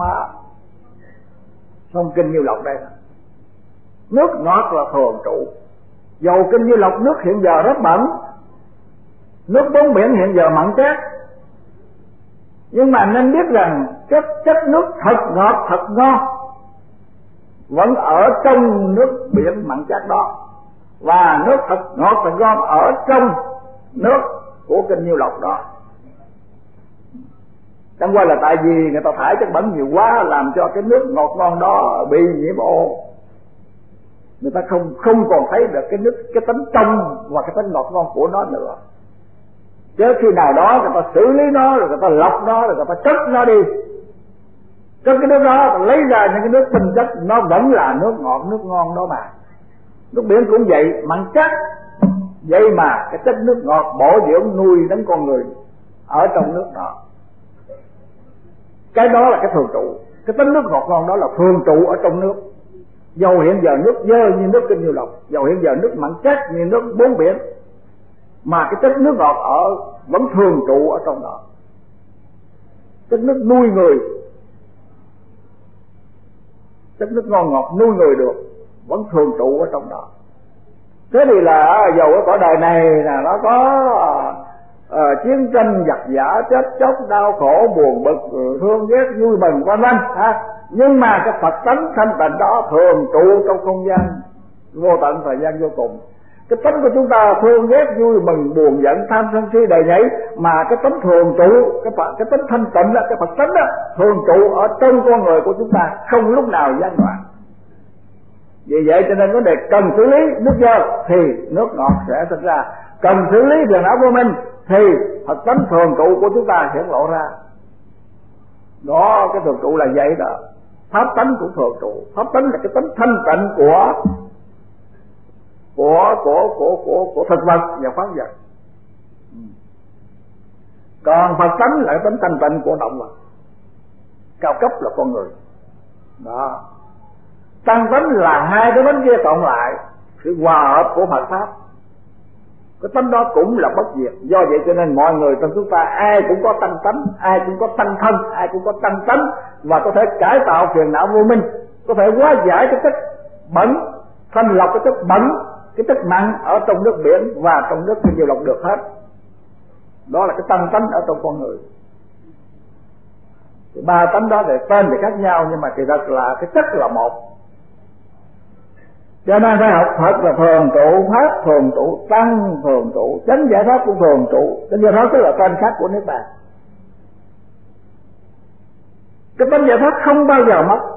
sông Kinh Nhiêu Lộc đây. Nước ngọt là thường trụ. Dầu Kinh Nhiêu Lộc nước hiện giờ rất bẩn, nước bốn biển hiện giờ mặn chát, nhưng mà nên biết rằng chất chất nước thật ngọt thật ngon vẫn ở trong nước biển mặn chát đó, và nước thật ngọt thật ngon ở trong nước của Kinh Nhiêu Lộc đó. Chẳng qua là tại vì người ta thải chất bẩn nhiều quá làm cho cái nước ngọt ngon đó bị nhiễm ô, người ta không không còn thấy được cái nước, cái tánh trong và cái tánh ngọt ngon của nó nữa. Chứ khi nào đó người ta xử lý nó, rồi người ta lọc nó, rồi người ta cất nó đi, cất cái nước đó lấy ra những cái nước tinh chất, nó vẫn là nước ngọt nước ngon đó mà. Nước biển cũng vậy, mặn chát vậy mà cái chất nước ngọt bổ dưỡng nuôi đến con người ở trong nước đó. Cái đó là cái thường trụ, cái tính nước ngọt ngon đó là thường trụ ở trong nước. Dầu hiện giờ nước dơ như nước Kinh Nhiêu Lộc, dầu hiện giờ nước mặn chát như nước bốn biển, mà cái chất nước ngọt ở vẫn thường trụ ở trong đó. Chất nước nuôi người, chất nước ngon ngọt nuôi người được, vẫn thường trụ ở trong đó. Thế thì là dầu ở cõi đời này là nó có uh, chiến tranh giặc giả, chết chóc, đau khổ, buồn bực, thương ghét, vui mừng vân vân ha. Nhưng mà cái Phật tánh thanh tịnh đó thường trụ trong không gian vô tận, thời gian vô cùng. Cái tánh của chúng ta thương ghét vui mừng buồn giận tham sân si đầy nhảy, mà cái tánh thường trụ, cái Phật, cái tánh thanh tịnh đó, cái Phật tánh đó thường trụ ở trong con người của chúng ta, không lúc nào gián đoạn. Vì vậy cho nên vấn đề cần xử lý nước dơ thì nước ngọt sẽ sinh ra, cần xử lý phiền não vô minh thì Phật tánh thường trụ của chúng ta hiển lộ ra. Đó, cái thường trụ là vậy đó. Pháp tánh cũng thường trụ. Pháp tánh là cái tánh thanh tịnh của của của của của của thực vật và khoáng vật. Còn Phật tánh là cái tánh thanh tịnh của động vật. Cao cấp là con người. Đó. Tăng tánh là hai cái tánh kia cộng lại, sự hòa hợp của Phật pháp. Cái tánh đó cũng là bất diệt. Do vậy cho nên mọi người trong chúng ta ai cũng có tăng tánh, ai cũng có tăng thân, ai cũng có tăng tánh, và có thể cải tạo phiền não vô minh, có thể hóa giải cái chất bẩn, thanh lọc cái chất bẩn, cái chất nặng ở trong nước biển và trong nước không chịu lọc được hết. Đó là cái tăng tánh ở trong con người. Cái ba tánh đó để tên thì khác nhau, nhưng mà kỳ thật là cái chất là một. Cho nên phải học Phật là thường trụ, Pháp thường trụ, Tăng thường trụ, chánh giải thoát cũng thường trụ. Chánh giải thoát tức là tên khác của Niết Bàn. Cái chánh giải thoát không bao giờ mất.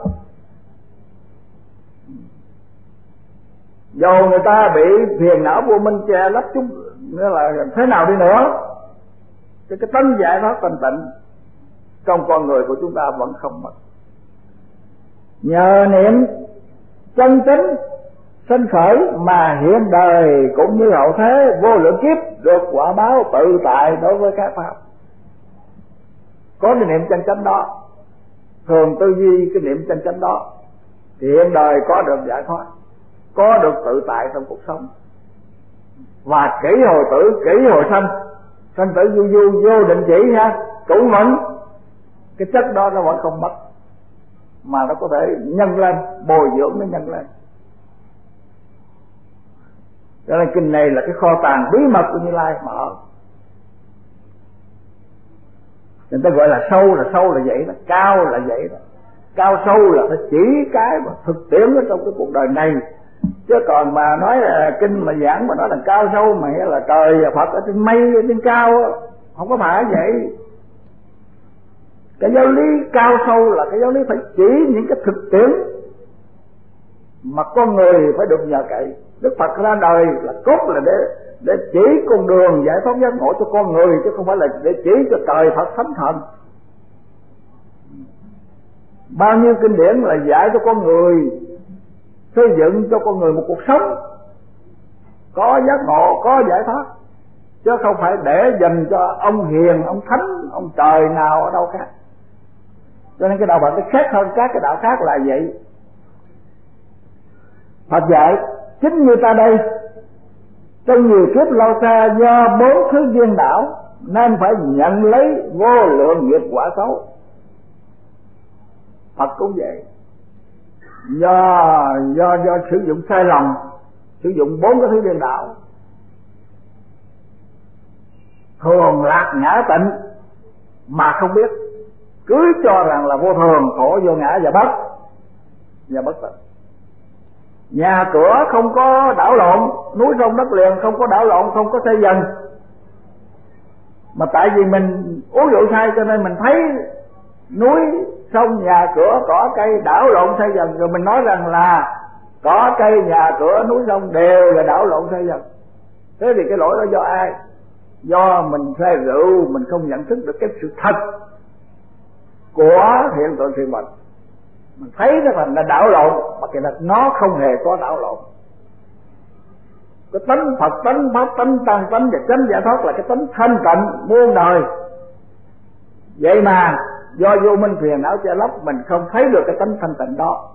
Dầu người ta bị phiền não vô minh che lấp chúng, nghĩa là thế nào đi nữa, cái cái tánh giải thoát thanh tịnh trong con người của chúng ta vẫn không mất. Nhờ niệm chân chính sinh khởi mà hiện đời cũng như hậu thế vô lượng kiếp được quả báo tự tại đối với các pháp. Có cái niệm chân chánh đó, thường tư duy cái niệm chân chánh đó, thì hiện đời có được giải thoát, có được tự tại trong cuộc sống. Và kỷ hồi tử, kỷ hồi sanh, sanh tử du du vô định chỉ ha, cũng vẫn cái chất đó nó vẫn không mất, mà nó có thể nhân lên, bồi dưỡng nó nhân lên. Cho nên kinh này là cái kho tàng bí mật của Như Lai mở. Người ta gọi là sâu là sâu là vậy đó, cao là vậy đó. Cao sâu là phải chỉ cái mà thực tiễn ở trong cái cuộc đời này. Chứ còn mà nói là kinh mà giảng mà nói là cao sâu mà là trời Phật ở trên mây ở trên cao, không có phải vậy. Cái giáo lý cao sâu là cái giáo lý phải chỉ những cái thực tiễn mà con người phải được nhờ cậy. Đức Phật ra đời là cốt là để để chỉ con đường giải thoát giác ngộ cho con người, chứ không phải là để chỉ cho trời Phật thánh thần. Bao nhiêu kinh điển là dạy cho con người, xây dựng cho con người một cuộc sống có giác ngộ, có giải thoát, chứ không phải để dành cho ông hiền, ông thánh, ông trời nào ở đâu khác. Cho nên cái đạo Phật nó khác hơn các cái đạo khác là vậy. Phật dạy chính như ta đây, trong nhiều kiếp lâu xa do bốn thứ duyên đảo nên phải nhận lấy vô lượng nghiệp quả xấu. Phật cũng vậy, do do do sử dụng sai lầm, sử dụng bốn cái thứ duyên đảo, thường lạc ngã tịnh mà không biết, cứ cho rằng là vô thường, khổ, vô ngã và bất và bất tịnh. Nhà cửa không có đảo lộn, núi sông đất liền không có đảo lộn, không có xây dần, mà tại vì mình uống rượu say cho nên mình thấy núi sông nhà cửa cỏ cây đảo lộn xây dần, rồi mình nói rằng là cỏ cây nhà cửa núi sông đều là đảo lộn xây dần. Thế thì cái lỗi đó do ai? Do mình say rượu, mình không nhận thức được cái sự thật của hiện tượng sự vật. Mình thấy cái thành là đảo lộn, mà kỳ thật nó không hề có đảo lộn. Cái tánh Phật tánh, Pháp tánh, Tăng tánh và chánh giải thoát là cái tánh thanh tịnh muôn đời. Vậy mà do vô minh phiền não che lấp, mình không thấy được cái tánh thanh tịnh đó.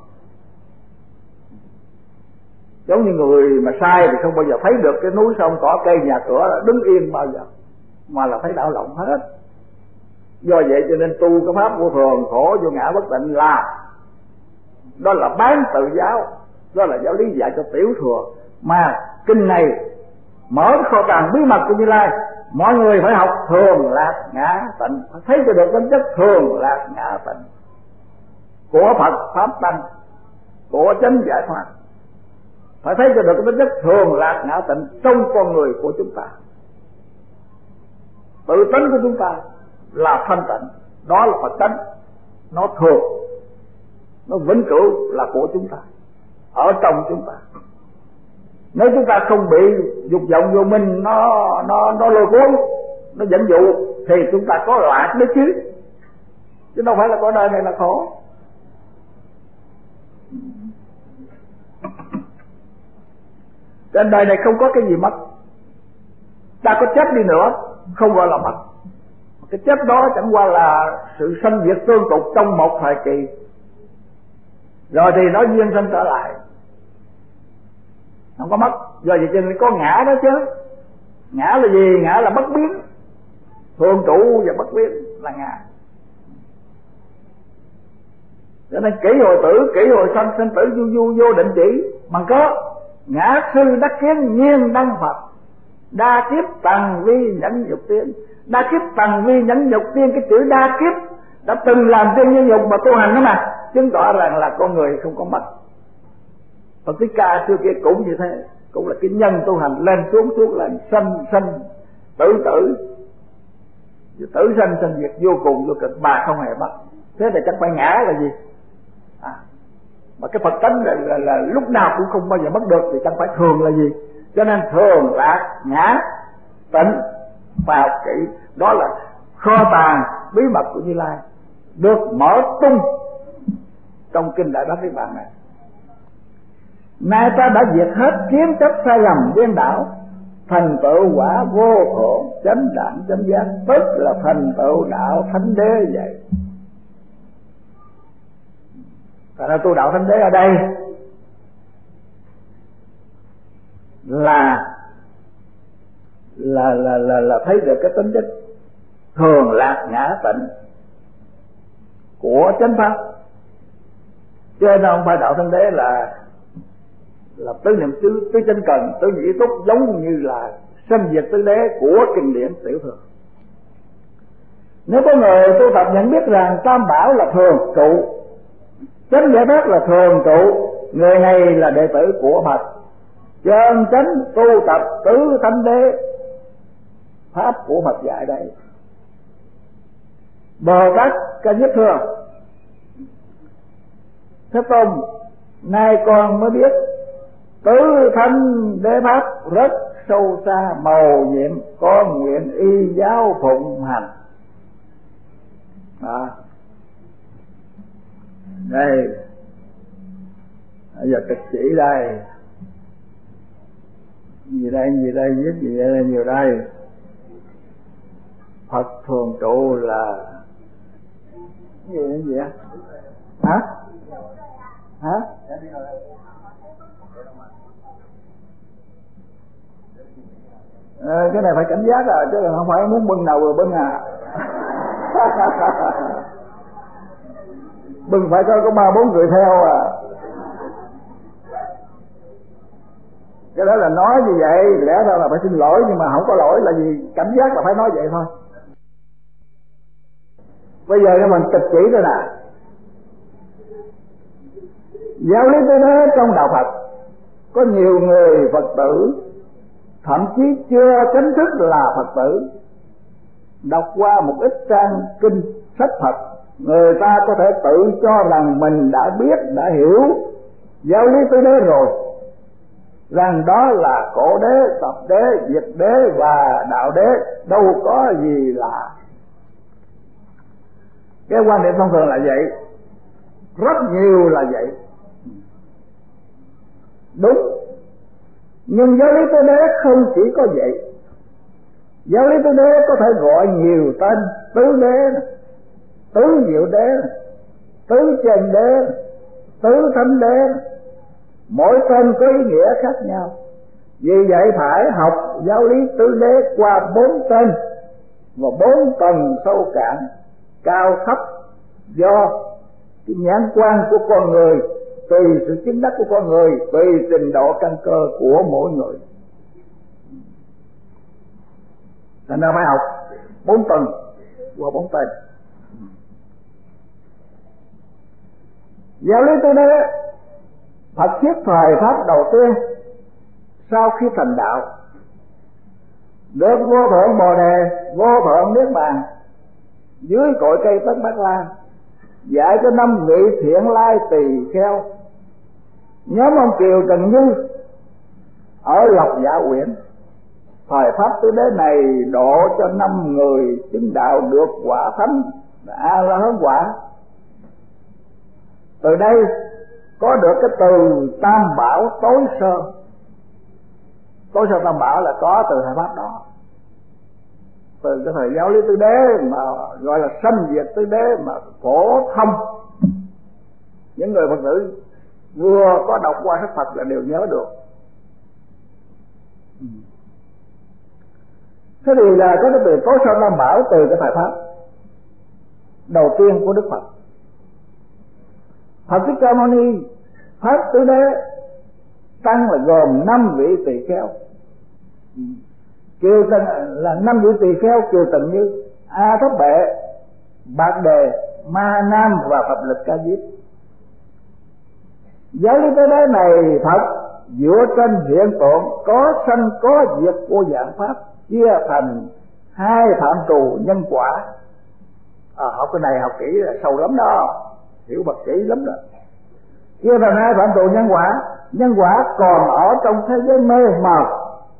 Giống như người mà sai thì không bao giờ thấy được cái núi sông cỏ cây nhà cửa đứng yên bao giờ, mà là thấy đảo lộn hết. Do vậy cho nên tu cái pháp vô thường, khổ, vô ngã, bất tịnh là đó là bán tự giáo, đó là giáo lý dạy cho tiểu thừa. Mà kinh này mở cái kho tàng bí mật của Như Lai, mọi người phải học thường lạc ngã tịnh, phải thấy cho được tính chất thường lạc ngã tịnh của Phật Pháp Tăng, của chánh giải thoát. phải thấy cho được cái tính chất thường lạc ngã tịnh trong con người của chúng ta. Tự tánh của chúng ta là thanh tịnh, đó là Phật tánh, nó thường, nó vĩnh cửu là của chúng ta, ở trong chúng ta. Nếu chúng ta không bị dục vọng vô minh nó nó nó lôi cuốn, nó dẫn dụ, thì chúng ta có lạc đấy chứ, chứ đâu phải là cõi đời này là khổ. Trên đời này không có cái gì mất, ta có chết đi nữa không gọi là mất. Cái chết đó chẳng qua là sự sanh diệt tương tục trong một thời kỳ, rồi thì nó duyên sanh trở lại, không có mất. Do vậy cho nên có ngã đó chứ. Ngã là gì? Ngã là bất biến, thường trụ và bất biến là ngã. Cho nên kỷ hồi tử, kỷ hồi sanh, sinh tử du du vô định chỉ. Bằng có ngã sư đắc kiến nhiên đăng Phật, đa kiếp tầng vi nhẫn nhục tiên. Đa kiếp tầng vi nhẫn nhục tiên, cái chữ đa kiếp đã từng làm tiên nhân nhục mà tu hành đó mà, chứng tỏ rằng là con người không có mất. Phật Thích Ca xưa kia cũng như thế, cũng là cái nhân tu hành lên xuống xuống lên, sanh sanh tử tử, tử sanh sanh diệt vô cùng vô cực mà không hề mất. Thế thì chẳng phải ngã là gì à, mà cái Phật tánh là, là, là lúc nào cũng không bao giờ mất được, thì chẳng phải thường là gì. Cho nên thường lạc ngã tịnh vào kỹ, đó là kho tàng bí mật của Như Lai được mở tung trong kinh Đại Bát Niết Bàn này. Nay ta đã diệt hết kiến chấp sai lầm điên đảo, thành tựu quả vô khổ chánh đẳng chánh giác, tức là thành tựu đạo thánh đế vậy. Tại sao tu đạo thánh đế ở đây là là là là, là thấy được cái tính chất thường lạc ngã tịnh của chánh pháp, chứ không phải đạo thánh đế là là tứ niệm xứ, tứ chánh cần, tứ nhĩ túc, giống như là sanh diệt tứ đế của kinh điển tiểu thừa. Nếu có người tu tập nhận biết rằng tam bảo là thường trụ, chánh giải thoát là thường trụ, người này là đệ tử của Phật, chân chánh tu tập tứ thánh đế pháp của Phật dạy đây. Bồ Tát Ca Diếp thưa: Thế Tôn, nay con mới biết tứ thánh đế pháp rất sâu xa màu nhiệm, con nguyện y giáo phụng hành. À, đây bây giờ trực chỉ đây, gì đây gì đây viết gì đây nhiều đây. Phật thường trụ là gì cái gì á hả hả à, cái này phải cảnh giác rồi, chứ không phải muốn bưng nào vừa bưng à. Bưng phải có có ba bốn người theo à. Cái đó là nói như vậy, lẽ ra là phải xin lỗi, nhưng mà không có lỗi là gì, cảnh giác là phải nói vậy thôi. Bây giờ cái mình tịch chỉ đây nè, giáo lý tới đó trong đạo Phật có nhiều người Phật tử thậm chí chưa chính thức là Phật tử, đọc qua một ít trang kinh sách Phật, người ta có thể tự cho rằng mình đã biết, đã hiểu giáo lý tới đế rồi, rằng đó là cổ đế, tập đế, diệt đế và đạo đế, đâu có gì lạ. Cái quan điểm thông thường là vậy, rất nhiều là vậy, đúng. Nhưng giáo lý tứ đế không chỉ có vậy. Giáo lý tứ đế có thể gọi nhiều tên: tứ đế, tứ diệu đế, tứ chân đế, tứ thánh đế. Mỗi tên có ý nghĩa khác nhau. Vì vậy phải học giáo lý tứ đế qua bốn tên và bốn tầng sâu cạn, cao thấp, do cái nhãn quan của con người, tùy sự chứng đắc của con người, tùy trình độ căn cơ của mỗi người. Thành ra phải học bốn tầng và bốn tên. Giáo lý tứ đế Phật thuyết thời pháp đầu tiên sau khi thành đạo được vô thượng bồ đề, vô thượng niết bàn dưới cội cây Tất Bát La, dạy cho năm vị thiện lai tỳ kheo nhóm ông Kiều Trần Như ở Lộc Dạ Huyện. Thời pháp tứ đế này độ cho năm người chứng đạo được quả thánh A La Hán quả. Từ đây có được cái từ Tam Bảo tối sơ. Tối sơ Tam Bảo là có từ thời pháp đó, từ cái thời giáo lý tứ đế mà gọi là sanh diệt tứ đế mà phổ thông. Những người Phật tử vừa có đọc qua sách Phật là đều nhớ được. Thế thì là có cái từ tối sơ Tam Bảo từ cái thời pháp đầu tiên của Đức Phật. Phật Thích Ca Mâu Ni pháp tứ đế tăng là gồm năm vị tỳ kheo. Kiều Tần là năm vị tỳ kheo Kiều Tần Như, A Thất Bệ, Bạc Đề, Ma Nam và Phật Lịch Ca Diếp. Giáo lý tứ đế này thật dựa trên hiện tượng có sanh có diệt của dạng pháp, chia thành hai phạm trù nhân quả. À, học cái này học kỹ là sâu lắm đó, hiểu bậc kỹ lắm đó. Chia thành hai phạm trù nhân quả. Nhân quả còn ở trong thế giới mê mờ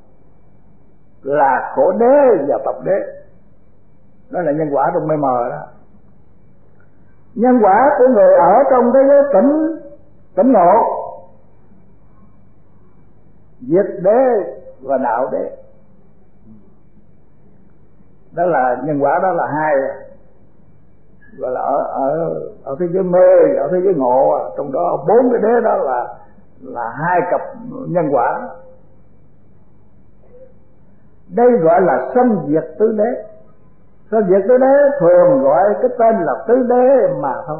là khổ đế và tập đế, đó là nhân quả trong mê mờ đó. Nhân quả của người ở trong thế giới tỉnh tỉnh ngộ, diệt đế và đạo đế, đó là nhân quả. Đó là hai, gọi là ở ở ở thế giới mê, ở thế giới ngộ, trong đó bốn cái đế đó là là hai cặp nhân quả. Đây gọi là sanh diệt tứ đế. Sanh diệt tứ đế thường gọi cái tên là tứ đế mà thôi.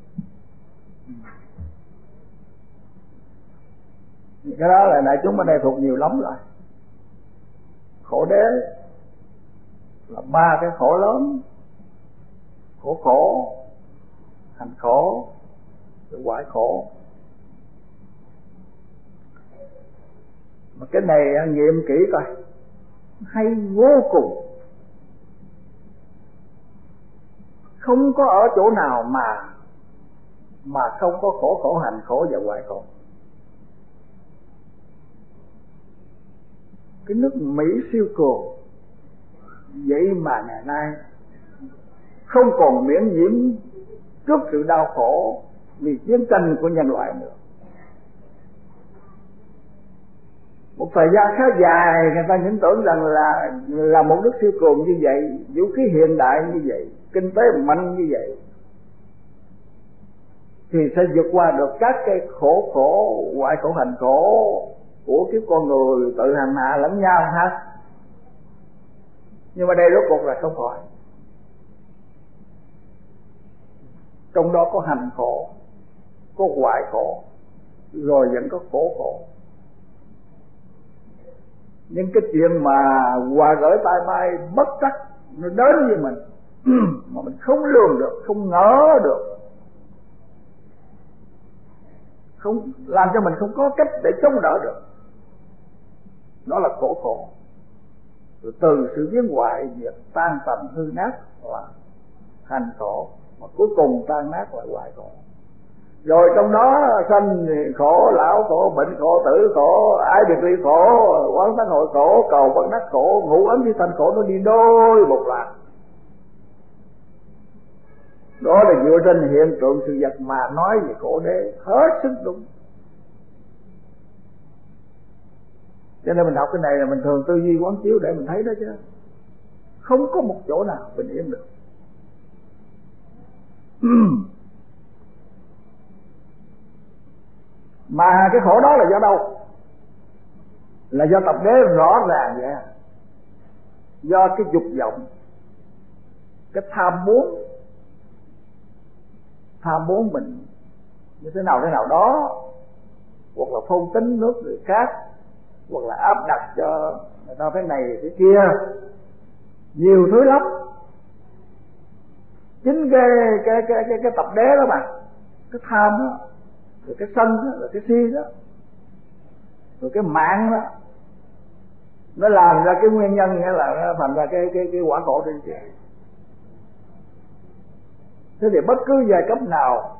Cái đó là đại chúng ở đây thuộc nhiều lắm rồi. Khổ đế là ba cái khổ lớn: khổ khổ, hành khổ, hoại khổ. Mà cái này nghiệm kỹ coi, hay vô cùng. Không có ở chỗ nào mà mà không có khổ khổ, hành khổ và hoại khổ. Cái nước Mỹ siêu cường vậy mà ngày nay không còn miễn nhiễm trước sự đau khổ vì chiến tranh của nhân loại nữa. Một thời gian khá dài người ta những tưởng rằng là là một nước siêu cường như vậy, vũ khí hiện đại như vậy, kinh tế mạnh như vậy thì sẽ vượt qua được các cái khổ khổ, hoại khổ, hành khổ của kiếp con người tự hành hạ lẫn nhau ha. Nhưng mà đây rốt cuộc là không phải. Trong đó có hành khổ, có hoại khổ, rồi vẫn có khổ khổ. Nhưng cái chuyện mà hòa gửi tai bay bất trắc nó đến với mình mà mình không lường được, không ngờ được, không làm cho mình không có cách để chống đỡ được, đó là khổ khổ. Rồi từ sự biến hoại diệt tan tành hư nát là hành khổ, mà cuối cùng tan nát là hoại khổ. Rồi trong đó sanh khổ, lão khổ, bệnh khổ, tử khổ, ái biệt ly khổ, quán tánh hội khổ, cầu bất đắc khổ, ngủ ấm với thanh khổ, nó đi đôi một loạt. Đó là dựa trên hiện tượng sự vật mà nói về khổ đế hết sức đúng. Cho nên mình học cái này là mình thường tư duy quán chiếu để mình thấy đó chứ. Không có một chỗ nào bình yên được. Mà cái khổ đó là do đâu? Là do tập đế rõ ràng vậy. Do cái dục vọng, cái tham muốn. Tham muốn mình như thế nào thế nào đó, hoặc là thôn tính nước người khác, hoặc là áp đặt cho người ta thế này thế kia, nhiều thứ lắm. Chính cái cái cái cái, cái tập đế đó mà, cái tham đó, rồi cái sân đó, rồi cái si đó, rồi cái mạng đó, nó làm ra cái nguyên nhân, nghĩa là nó thành ra cái cái cái quả khổ trên kia. Thế thì bất cứ giai cấp nào,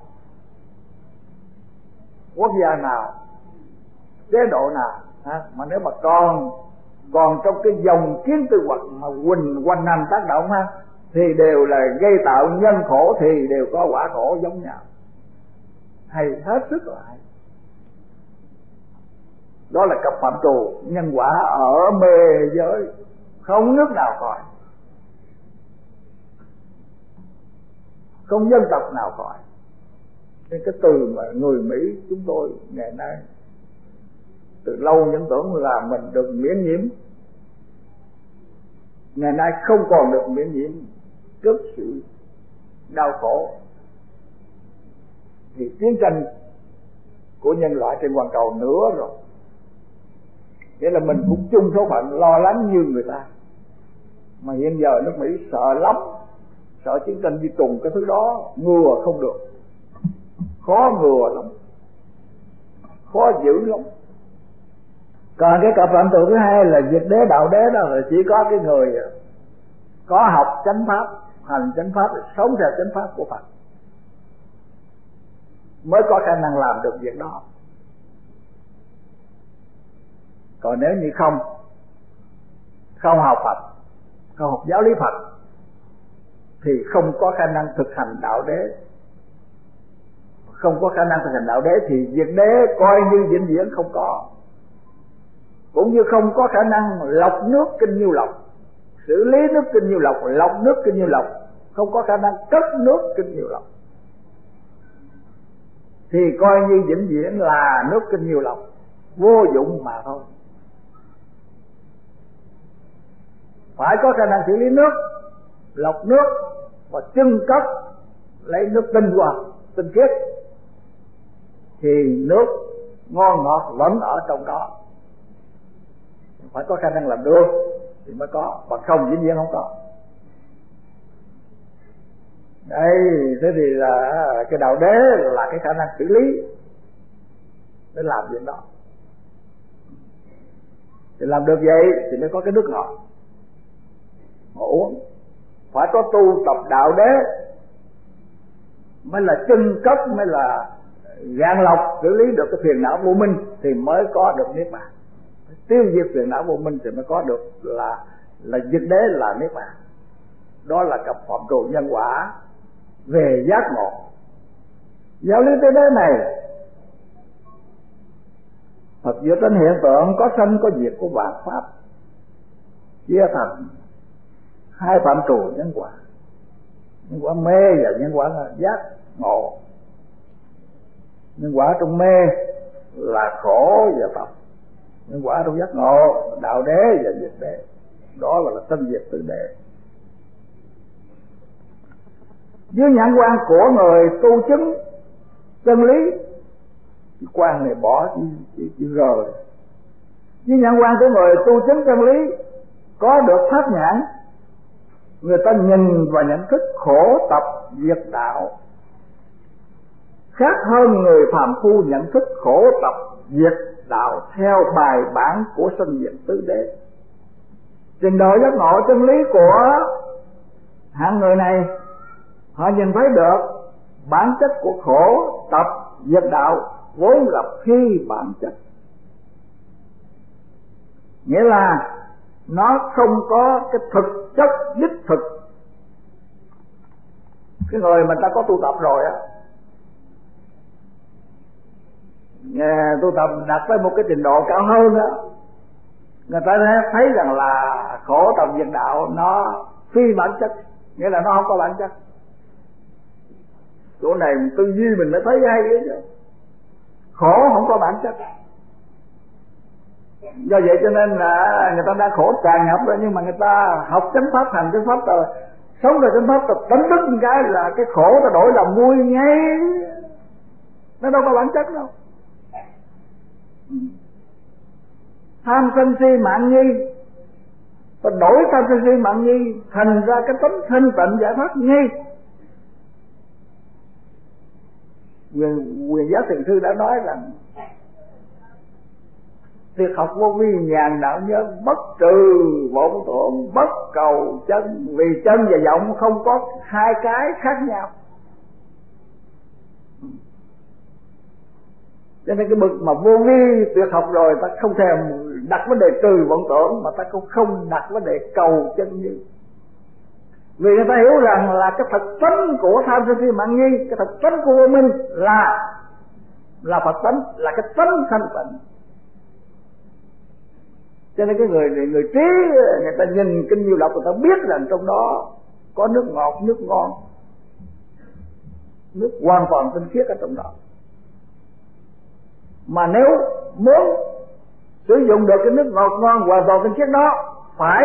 quốc gia nào, chế độ nào ha, mà nếu mà còn còn trong cái dòng kiến tư hoặc mà quỳnh quanh hành tác động ha, thì đều là gây tạo nhân khổ, thì đều có quả khổ giống nhau. Hay, hết sức là hay. Đó là cặp phạm trù nhân quả ở mê giới, không nước nào khỏi, không dân tộc nào khỏi. Nên cái từ mà người Mỹ chúng tôi ngày nay từ lâu những tưởng là mình được miễn nhiễm, ngày nay không còn được miễn nhiễm trước sự đau khổ. Thì chiến tranh của nhân loại trên hoàn cầu nữa rồi, nghĩa là mình cũng chung số phận lo lắng như người ta. Mà hiện giờ nước Mỹ sợ lắm, sợ chiến tranh di trùng cái thứ đó ngừa không được, khó ngừa lắm, khó giữ lắm. Còn cái cặp phạm trù thứ hai là diệt đế đạo đế, đó là chỉ có cái người có học chánh pháp, hành chánh pháp, sống theo chánh pháp của Phật mới có khả năng làm được việc đó. Còn nếu như không không học Phật, không học giáo lý Phật, thì không có khả năng thực hành đạo đế. Không có khả năng thực hành đạo đế thì diệt đế coi như vĩnh viễn không có. Cũng như không có khả năng lọc nước kinh nhiêu lọc, xử lý nước kinh nhiêu lọc, lọc nước kinh nhiêu lọc, không có khả năng cất nước kinh nhiêu lọc, thì coi như vĩnh viễn là nước kinh nhiêu lọc, vô dụng mà thôi. Phải có khả năng xử lý nước, lọc nước và trưng cất lấy nước tinh hoa, tinh khiết, thì nước ngon ngọt vẫn ở trong đó. Phải có khả năng làm được thì mới có, còn không dĩ nhiên không có. Đây, thế thì là cái đạo đế là cái khả năng xử lý để làm chuyện đó. Thì làm được vậy thì mới có cái nước ngọt mà uống. Phải có tu tập đạo đế mới là chân cấp, mới là gạn lọc xử lý được cái phiền não vô minh, thì mới có được niết bàn. Tiêu diệt phiền não vô minh thì mới có được là là diệt đế, là niết bàn. Đó là cặp phạm trù nhân quả về giác ngộ. Giáo lý tế đế này Phật dựa trên hiện tượng có sanh có diệt của vạn pháp, chia thành hai phạm trù nhân quả, nhân quả mê và nhân quả là giác ngộ. Nhân quả trong mê là khổ và tập, nhân quả trong giác ngộ đạo đế và diệt đế. Đó là, là sanh diệt tứ đế. Dưới nhãn quan của người tu chứng chân lý, cái quan này bỏ chữ, chữ, chữ rồi. Dưới nhãn quan của người tu chứng chân lý có được pháp nhãn, người ta nhìn và nhận thức khổ tập diệt đạo, khác hơn người phàm phu nhận thức khổ tập diệt đạo theo bài bản của sanh diệt tứ đế. Trình độ giác ngộ chân lý của hạng người này, họ nhìn thấy được bản chất của khổ tập diệt đạo vốn gặp khi bản chất, nghĩa là nó không có cái thực chất đích thực. Cái người mà ta có tu tập rồi á, tu tập đạt tới một cái trình độ cao hơn á, người ta thấy rằng là khổ tập diệt đạo nó phi bản chất, nghĩa là nó không có bản chất. Chỗ này tư duy mình mới thấy hay đấy chứ. Khổ không có bản chất. Do vậy cho nên là người ta đang khổ tràn ngập rồi, nhưng mà người ta học chánh pháp, hành chánh pháp rồi, sống rồi chánh pháp rồi, đánh đứt một cái là cái khổ ta đổi làm vui ngay. Nó đâu có bản chất đâu. Tham sân si mạng nghi, ta đổi tham sân si mạng nghi thành ra cái tánh thanh tịnh giải thoát ngay. Quyền, quyền giác thiền sư đã nói rằng Tuyệt học vô vi nhàn đạo nhân, bất trừ vọng tưởng, bất cầu chân. Vì chân và vọng không có hai cái khác nhau, cho nên cái bậc mà vô vi tuyệt học rồi, ta không thèm đặt vấn đề trừ vọng tưởng, mà ta cũng không đặt vấn đề cầu chân như. Vì người ta hiểu rằng là cái thật tánh của tham sân si mạng nghi, cái thật tánh của vô minh là là Phật tánh, là cái tánh thanh tịnh. Cho nên cái người người trí, người ta nhìn kinh Nhiêu Lộc, người ta biết rằng trong đó có nước ngọt, nước ngon, nước hoàn toàn tinh khiết ở trong đó. Mà nếu muốn sử dụng được cái nước ngọt ngon hoàn toàn tinh khiết đó, phải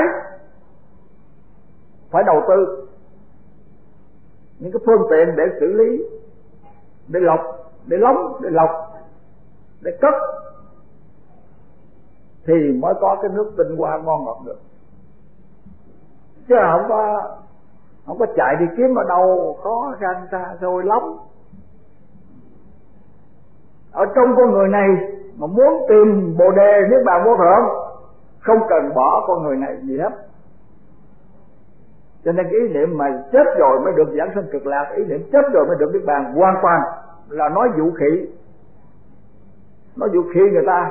phải đầu tư những cái phương tiện để xử lý, để lọc, để lóng, để lọc, để cất, thì mới có cái nước tinh hoa ngon ngọt được. Chứ không có không có chạy đi kiếm ở đâu khó khăn xa xôi lắm. Ở trong con người này mà muốn tìm Bồ Đề Niết Bàn vô thượng, không cần bỏ con người này gì hết. Cho nên cái ý niệm mà chết rồi mới được giảng sanh cực lạc, ý niệm chết rồi mới được Niết Bàn, hoàn toàn là nói vũ khí, nói vũ khí người ta,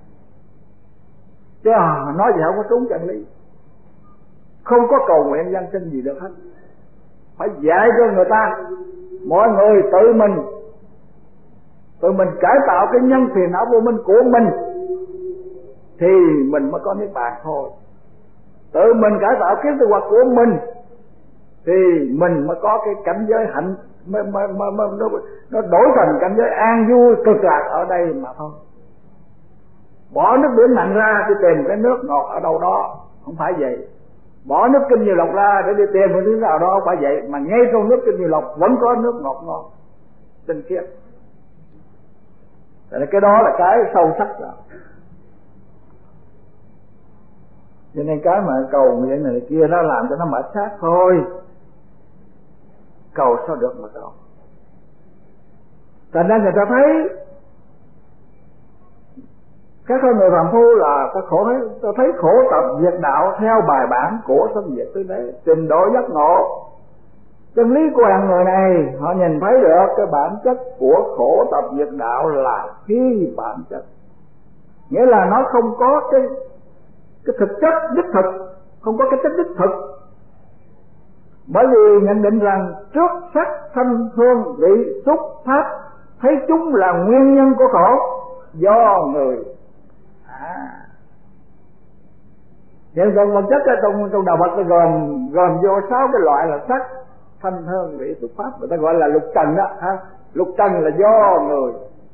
chứ à, nói gì không có trúng chân lý. Không có cầu nguyện giảng sinh gì được hết. Phải dạy cho người ta, mọi người tự mình tự mình cải tạo cái nhân phiền não vô minh của mình, thì mình mới có Niết Bàn thôi. Tự mình cải tạo kiến tư hoạt của mình, thì mình mới có cái cảnh giới hạnh, mới, mới, mới, mới, nó, nó đổi thành cảnh giới an vui cực lạc ở đây mà thôi. Bỏ nước biển mặn ra để tìm cái nước ngọt ở đâu đó, không phải vậy. Bỏ nước Kinh Nhiêu Lộc ra để đi tìm cái nước nào đó, không phải vậy. Mà ngay trong nước Kinh Nhiêu Lộc vẫn có nước ngọt ngon tinh khiết. Cái đó là cái sâu sắc rồi. Cho nên cái mà cầu nguyện này kia nó làm cho nó mệt xác thôi. Cầu sao được mà cầu. Thành ra người ta thấy các con người phàm phu là ta khổ, thấy ta thấy khổ tập diệt đạo theo bài bản của sanh diệt tứ đế, trình độ giác ngộ chân lý của hàng người này, họ nhìn thấy được cái bản chất của khổ tập diệt đạo là phi bản chất, nghĩa là nó không có cái cái thực chất đích thực, không có cái chất đích thực. Bởi vì nhận định rằng trước sắc thanh hương vị xúc pháp, thấy chúng là nguyên nhân của khổ do người. À, hiện tượng vật chất ở trong trong đạo Phật nó gồm gồm vô sáu cái loại là sắc, thanh hương vị xúc pháp, người ta gọi là lục trần đó ha. Lục trần là do người,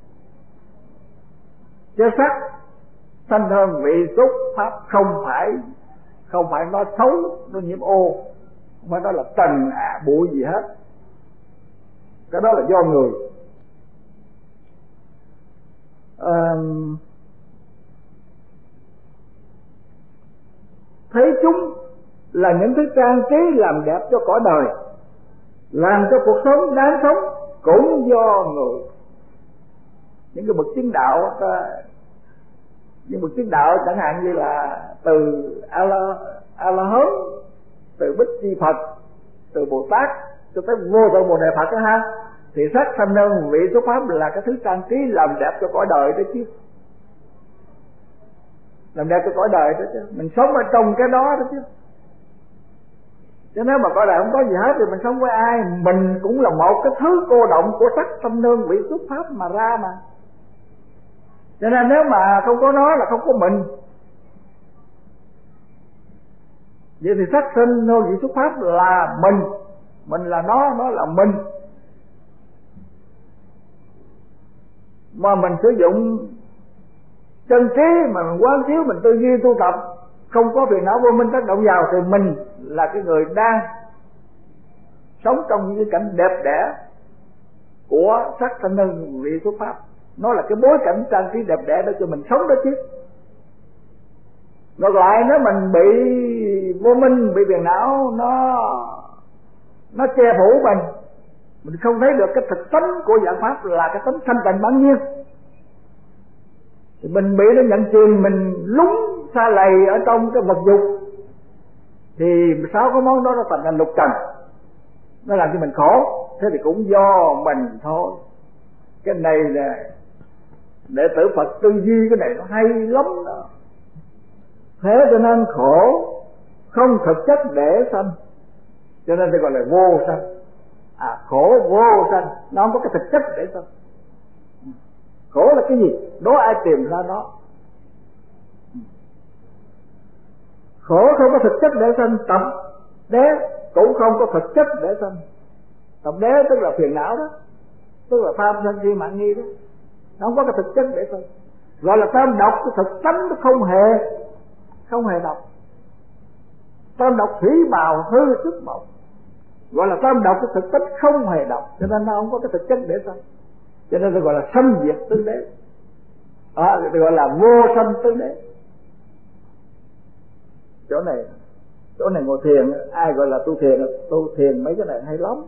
chứ sắc thanh hương vị xúc pháp không phải không phải nó xấu, nó nhiễm ô, không phải nó là trần à, bụi gì hết. Cái đó là do người. À, thấy chúng là những thứ trang trí làm đẹp cho cõi đời, làm cho cuộc sống đáng sống cũng do người. Những cái bậc chứng đạo, những bậc chứng đạo chẳng hạn như là từ a la a la hán, từ Bích Chi Phật, từ Bồ Tát cho tới vô thượng Bồ Đề Phật đó ha, thì sắc thanh hương vị xúc pháp là cái thứ trang trí làm đẹp cho cõi đời đó chứ, làm đẹp cho cõi đời đó chứ. Mình sống ở trong cái đó đó chứ. Chứ nếu mà cõi đời không có gì hết thì mình sống với ai? Mình cũng là một cái thứ cô động của sắc thanh hương vị xúc pháp mà ra mà. Cho nên nếu mà không có nó là không có mình. Vậy thì sắc thanh hương vị xúc pháp là mình, mình là nó, nó là mình. Mà mình sử dụng chân trí mà mình quán chiếu, mình tư duy tu tập, không có phiền não vô minh tác động vào, thì mình là cái người đang sống trong những cái cảnh đẹp đẽ của sắc thanh hương vị xúc pháp. Nó là cái bối cảnh trang trí đẹp đẽ để cho mình sống đó chứ. Ngược lại nếu mình bị vô minh, bị phiền não nó nó che phủ mình, mình không thấy được cái thực tánh của dạng pháp là cái tánh thanh tịnh bản nhiên, thì mình bị nó nhận chìm, mình lúng xa lầy ở trong cái vật dục, thì sáu cái món đó nó thành thành lục trần, nó làm cho mình khổ. Thế thì cũng do mình thôi. Cái này là đệ tử Phật tư duy cái này nó hay lắm đó. Thế cho nên khổ không thực chất để sanh, cho nên tôi gọi là vô sanh. À, khổ vô sanh, nó không có cái thực chất để sanh. Khổ là cái gì? Đố ai tìm ra nó. Khổ không có thực chất để sanh. Tập đế cũng không có thực chất để sanh. Tập đế tức là phiền não đó, tức là tham sân si mạng nghi đó, nó không có cái thực chất để sanh. Gọi là tam độc, cái thực tánh nó không hề không hề độc. Tam độc thủy bào hư sức mộng, gọi là tam độc, cái thực tánh không hề độc, cho nên nó không có cái thực chất để sanh. Cho nên tôi gọi là sanh diệt tứ đế, à, tôi gọi là vô sanh tứ đế. Chỗ này chỗ này ngồi thiền, ai gọi là tu thiền, tu thiền mấy cái này hay lắm.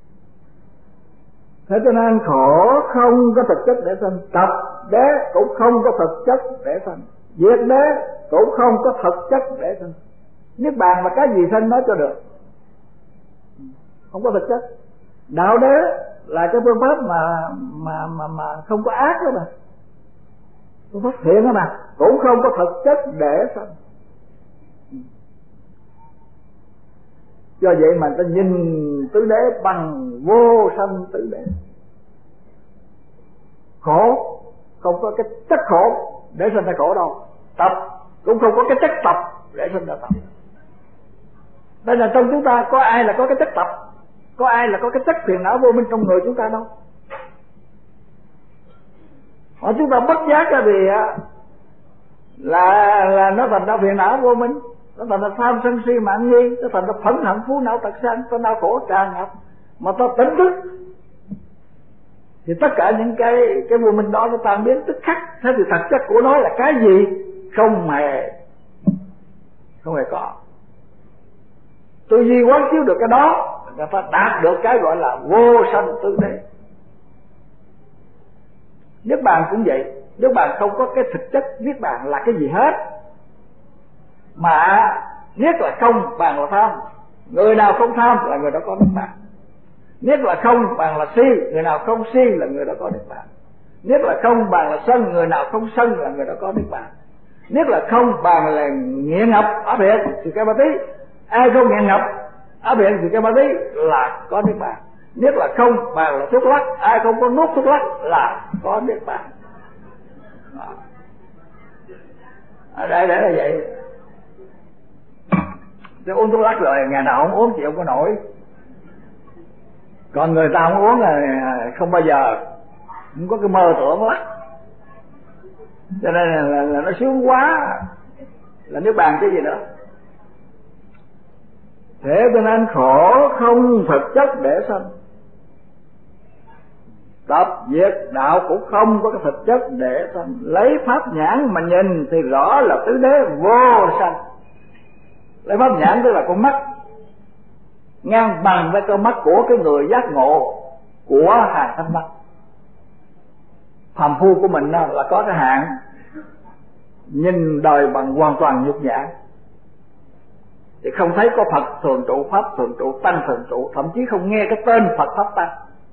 Thế cho nên khổ không có thực chất để sanh, tập đế cũng không có thực chất để sanh, diệt đế cũng không có thực chất để sanh. Niết bàn là cái gì sanh nói cho được, không có thực chất. Đạo đế là cái phương pháp mà mà mà mà không có ác đó mà, phương pháp thiện đó mà, cũng không có thực chất để sanh. Do vậy mà ta nhìn tứ đế bằng vô sanh tứ đế. Khổ không có cái chất khổ để sanh ra khổ đâu, tập cũng không có cái chất tập để sanh ra tập. Đây là trong chúng ta có ai là có cái chất tập, có ai là có cái chất phiền não vô minh trong người chúng ta đâu. Mà chúng ta bất giác ra thì là là nó thành ra phiền não vô minh, nó thành ra tham sân si mạng nghi, nó thành ra phẫn hận phú não tật sanh, nó đau khổ tràn ngập. Mà ta tỉnh thức thì tất cả những cái cái vô minh đó nó tan biến tức khắc. Thế thì thực chất của nó là cái gì? Không hề không hề có. Tư duy quán chiếu được cái đó, người ta đạt được cái gọi là vô sanh tứ đế. Niết bàn cũng vậy. Niết bàn không có cái thực chất niết bàn là cái gì hết, mà niết là không, bàn là tham. Người nào không tham là người đó có niết bàn. Niết là không, bàn là si, người nào không si là người đó có niết bàn. Niết là không, bàn là sân, người nào không sân là người đó có niết bàn. Niết là không, bàn là nghiện ngập áp hiện sự cái ma tí, ai không nghiện ngập áp hiện sự cái ma tí là có niết bàn. Niết là không, bàn là thuốc lắc, ai không có nuốt thuốc lắc là có niết bàn. Ở đây để là vậy. Chứ uống thuốc lắc rồi ngày nào không uống thì không có nổi. Còn người ta không uống là không bao giờ, không có cái mơ tưởng lắc. Cho nên là, là, là nó sướng quá, là niết bàn cái gì nữa. Thế cho nên khổ không thực chất để sanh, tập diệt đạo cũng không có cái thực chất để sanh. Lấy pháp nhãn mà nhìn thì rõ là tứ đế vô sanh. Lấy pháp nhãn tức là con mắt, ngang bằng với con mắt của cái người giác ngộ của hàng thanh mắt. Phàm phu của mình là có cái hạn nhìn đời bằng hoàn toàn nhục nhã, thì không thấy có Phật thường trụ, Pháp thường trụ, Tăng thường trụ, thậm chí không nghe cái tên Phật Pháp Tăng.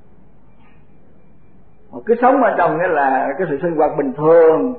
Mà cứ sống ở trong cái là cái sự sinh hoạt bình thường,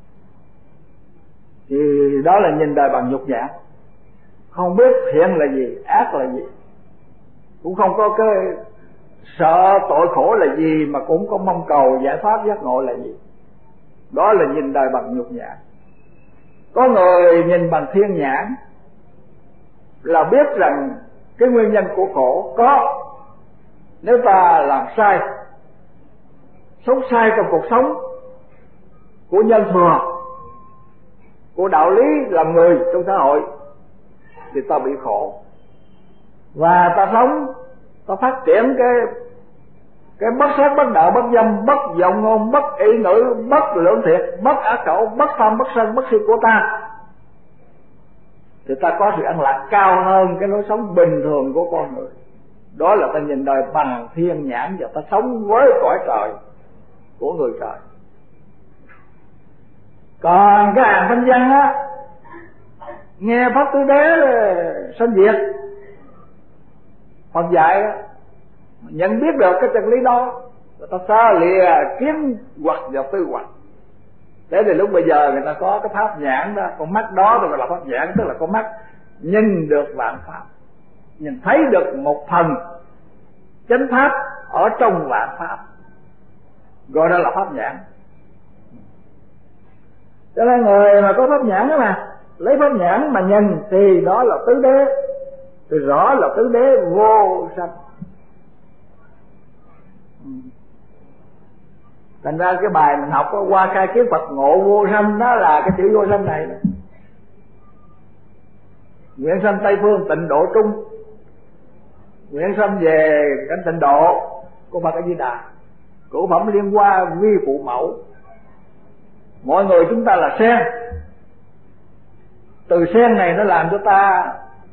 thì đó là nhìn đời bằng nhục nhã, không biết thiện là gì, ác là gì, cũng không có cái sợ tội khổ là gì, mà cũng có mong cầu giải thoát giác ngộ là gì. Đó là nhìn đời bằng nhục nhã. Có người nhìn bằng thiên nhãn là biết rằng cái nguyên nhân của khổ có. Nếu ta làm sai, sống sai trong cuộc sống của nhân thừa, của đạo lý làm người trong xã hội, thì ta bị khổ. Và ta sống, ta phát triển cái cái bất sát, bất đạo, bất dâm, bất vọng ngôn, bất ý ngữ, bất lưỡng thiệt, bất ác khẩu, bất tham, bất sân, bất si của ta, thì ta có sự an lạc cao hơn cái lối sống bình thường của con người. Đó là ta nhìn đời bằng thiên nhãn, và ta sống với cõi trời của người trời. Còn cái hàng thanh văn á, nghe pháp tứ đế sanh diệt Phật dạy á, nhận biết được cái chân lý đó, người ta xa lìa kiến hoặc và tư hoặc. Để từ lúc bây giờ người ta có cái pháp nhãn đó, con mắt đó rồi gọi là pháp nhãn, tức là con mắt nhìn được vạn pháp, nhìn thấy được một phần chánh pháp ở trong vạn pháp, gọi đó là pháp nhãn. Cho nên người mà có pháp nhãn đó mà lấy pháp nhãn mà nhìn thì đó là tứ đế, thì rõ là tứ đế vô sanh. Thành ra cái bài mình học qua khai kiến Phật ngộ vô sanh, đó là cái chữ vô sanh này. Nguyện sanh Tây Phương tịnh độ trung, nguyện sanh về cảnh tịnh độ của Phật A Di Đà, cửu phẩm liên hoa vi phụ mẫu. Mọi người chúng ta là sen, từ sen này nó làm cho ta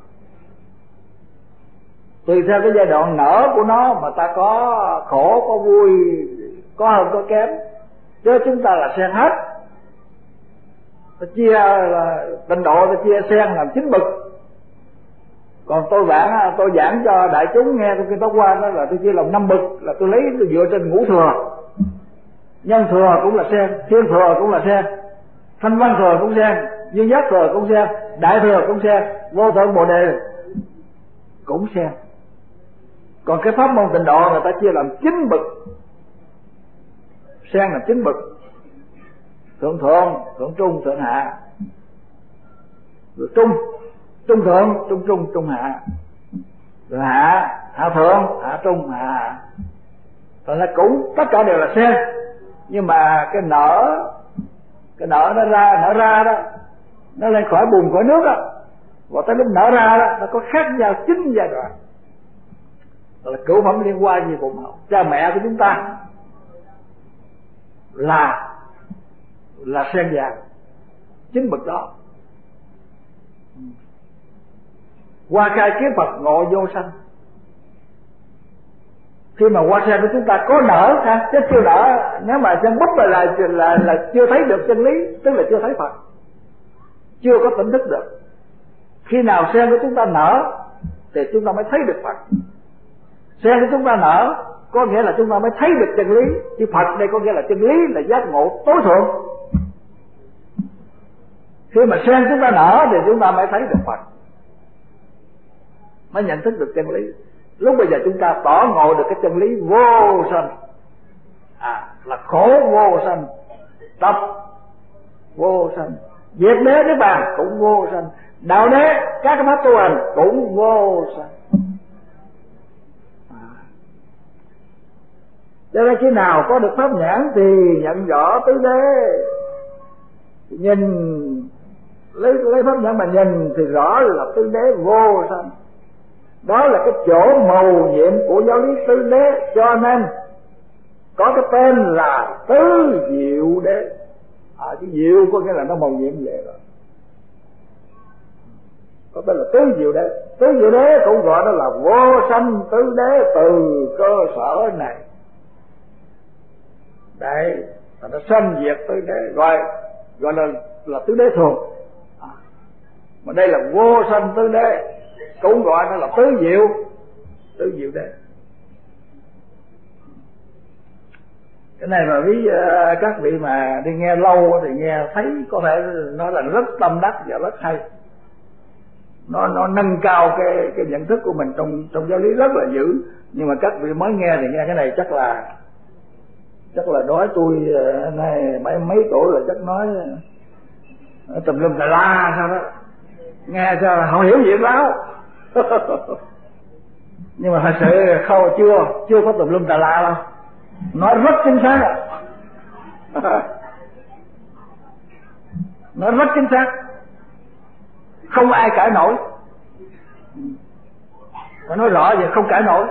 tùy theo cái giai đoạn nở của nó mà ta có khổ có vui, có hơn có kém, chứ chúng ta là sen hết. Ta chia là tịnh độ, ta chia sen làm chín bậc. Còn tôi giảng tôi giảng cho đại chúng nghe tôi kinh Pháp Hoa đó là tôi chia làm năm bậc, là tôi lấy tôi dựa trên ngũ thừa. Nhân thừa cũng là sen, thiên thừa cũng là sen, thanh văn thừa cũng sen, duyên giác thừa cũng sen, đại thừa cũng sen, vô thượng bồ đề cũng sen. Còn cái pháp môn tịnh độ người ta chia làm chín bậc, sen là chín bậc: thượng thượng, thượng trung, thượng hạ, rồi trung, trung thượng, trung trung, trung hạ, rồi hạ, hạ thượng, hạ trung, hạ hạ. Thật ra cũng tất cả đều là sen, nhưng mà cái nở, cái nở nó ra, nở ra đó, nó lên khỏi bùn khỏi nước đó, và tới lúc nở ra đó, nó có khác nhau chín giai đoạn. Đó là cửu phẩm liên hoa gì cũng học. Cha mẹ của chúng ta là là sen vàng chín bậc đó. Qua khai kiến Phật ngộ vô sanh, khi mà hoa sen của chúng ta có nở ha, chứ chưa nở. Nếu mà sen búp là, là là là chưa thấy được chân lý, tức là chưa thấy Phật, chưa có tỉnh thức được. Khi nào sen của chúng ta nở thì chúng ta mới thấy được Phật. Sen của chúng ta nở có nghĩa là chúng ta mới thấy được chân lý, chứ Phật đây có nghĩa là chân lý, là giác ngộ tối thượng. Khi mà sen chúng ta nở thì chúng ta mới thấy được Phật, mới nhận thức được chân lý. Lúc bây giờ chúng ta tỏ ngộ được cái chân lý vô sanh, à là khổ vô sanh, tập vô sanh, diệt đế Niết Bàn cũng vô sanh, đạo đế các cái pháp tu hành cũng vô sanh. À. Cho nên khi nào có được pháp nhãn thì nhận rõ tứ đế, nhìn lấy lấy pháp nhãn mà nhìn thì rõ là tứ đế vô sanh. Đó là cái chỗ mầu nhiệm của giáo lý tứ đế, cho nên có cái tên là tứ diệu đế. À, cái diệu có nghĩa là nó mầu nhiệm vậy rồi, có tên là tứ diệu đế. Tứ diệu đế cũng gọi đó là vô sanh tứ đế từ cơ sở này. Đấy, nó sanh diệt tứ đế, gọi gọi là là tứ đế thường. À, mà đây là vô sanh tứ đế, cũng gọi nó là tứ diệu, tứ diệu đế. Cái này mà ví uh, các vị mà đi nghe lâu thì nghe thấy có thể nói là rất tâm đắc và rất hay. Nó nó nâng cao cái cái nhận thức của mình trong trong giáo lý rất là dữ. Nhưng mà các vị mới nghe thì nghe cái này chắc là chắc là nói tôi uh, này mấy mấy tuổi rồi chắc nói uh, tùm lum tà la sao đó, nghe sao là không hiểu gì lắm. Nhưng mà thật sự không, chưa chưa có tùm lum tà la đâu, nói rất chính xác ạ. Nói rất chính xác, không ai cãi nổi. Nó nói rõ vậy không cãi nổi.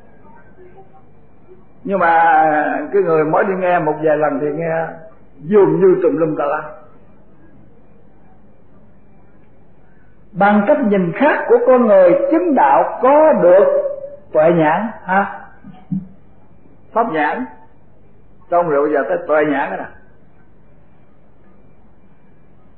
Nhưng mà cái người mới đi nghe một vài lần thì nghe dường như tùm lum tà la. Bằng cách nhìn khác của con người chứng đạo có được tuệ nhãn ha, pháp nhãn. Xong rồi bây giờ tới tuệ nhãn đó nè.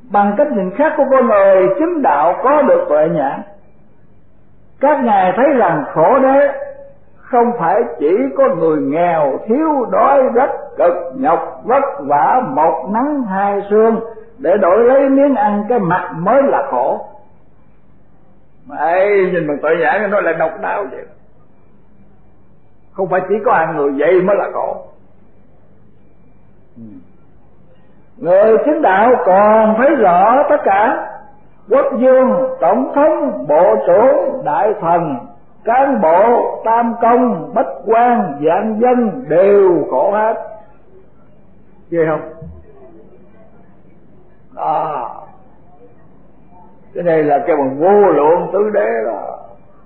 bằng cách nhìn khác của con người chứng đạo có được tuệ nhãn. Các ngài thấy rằng khổ đế không phải chỉ có người nghèo, thiếu đói, rất cực nhọc, vất vả một nắng hai sương để đổi lấy miếng ăn cái mặt mới là khổ. Ấy, nhìn bằng tuệ nhãn nó lại độc đáo vậy. Không phải chỉ có ăn người vậy mới là khổ. Người chứng đạo còn thấy rõ tất cả quốc vương, tổng thống, bộ trưởng, đại thần, cán bộ, tam công, bách quan, vạn dân đều khổ hết. Ghê không? À, cái này là cái bằng vô lượng tứ đế đó.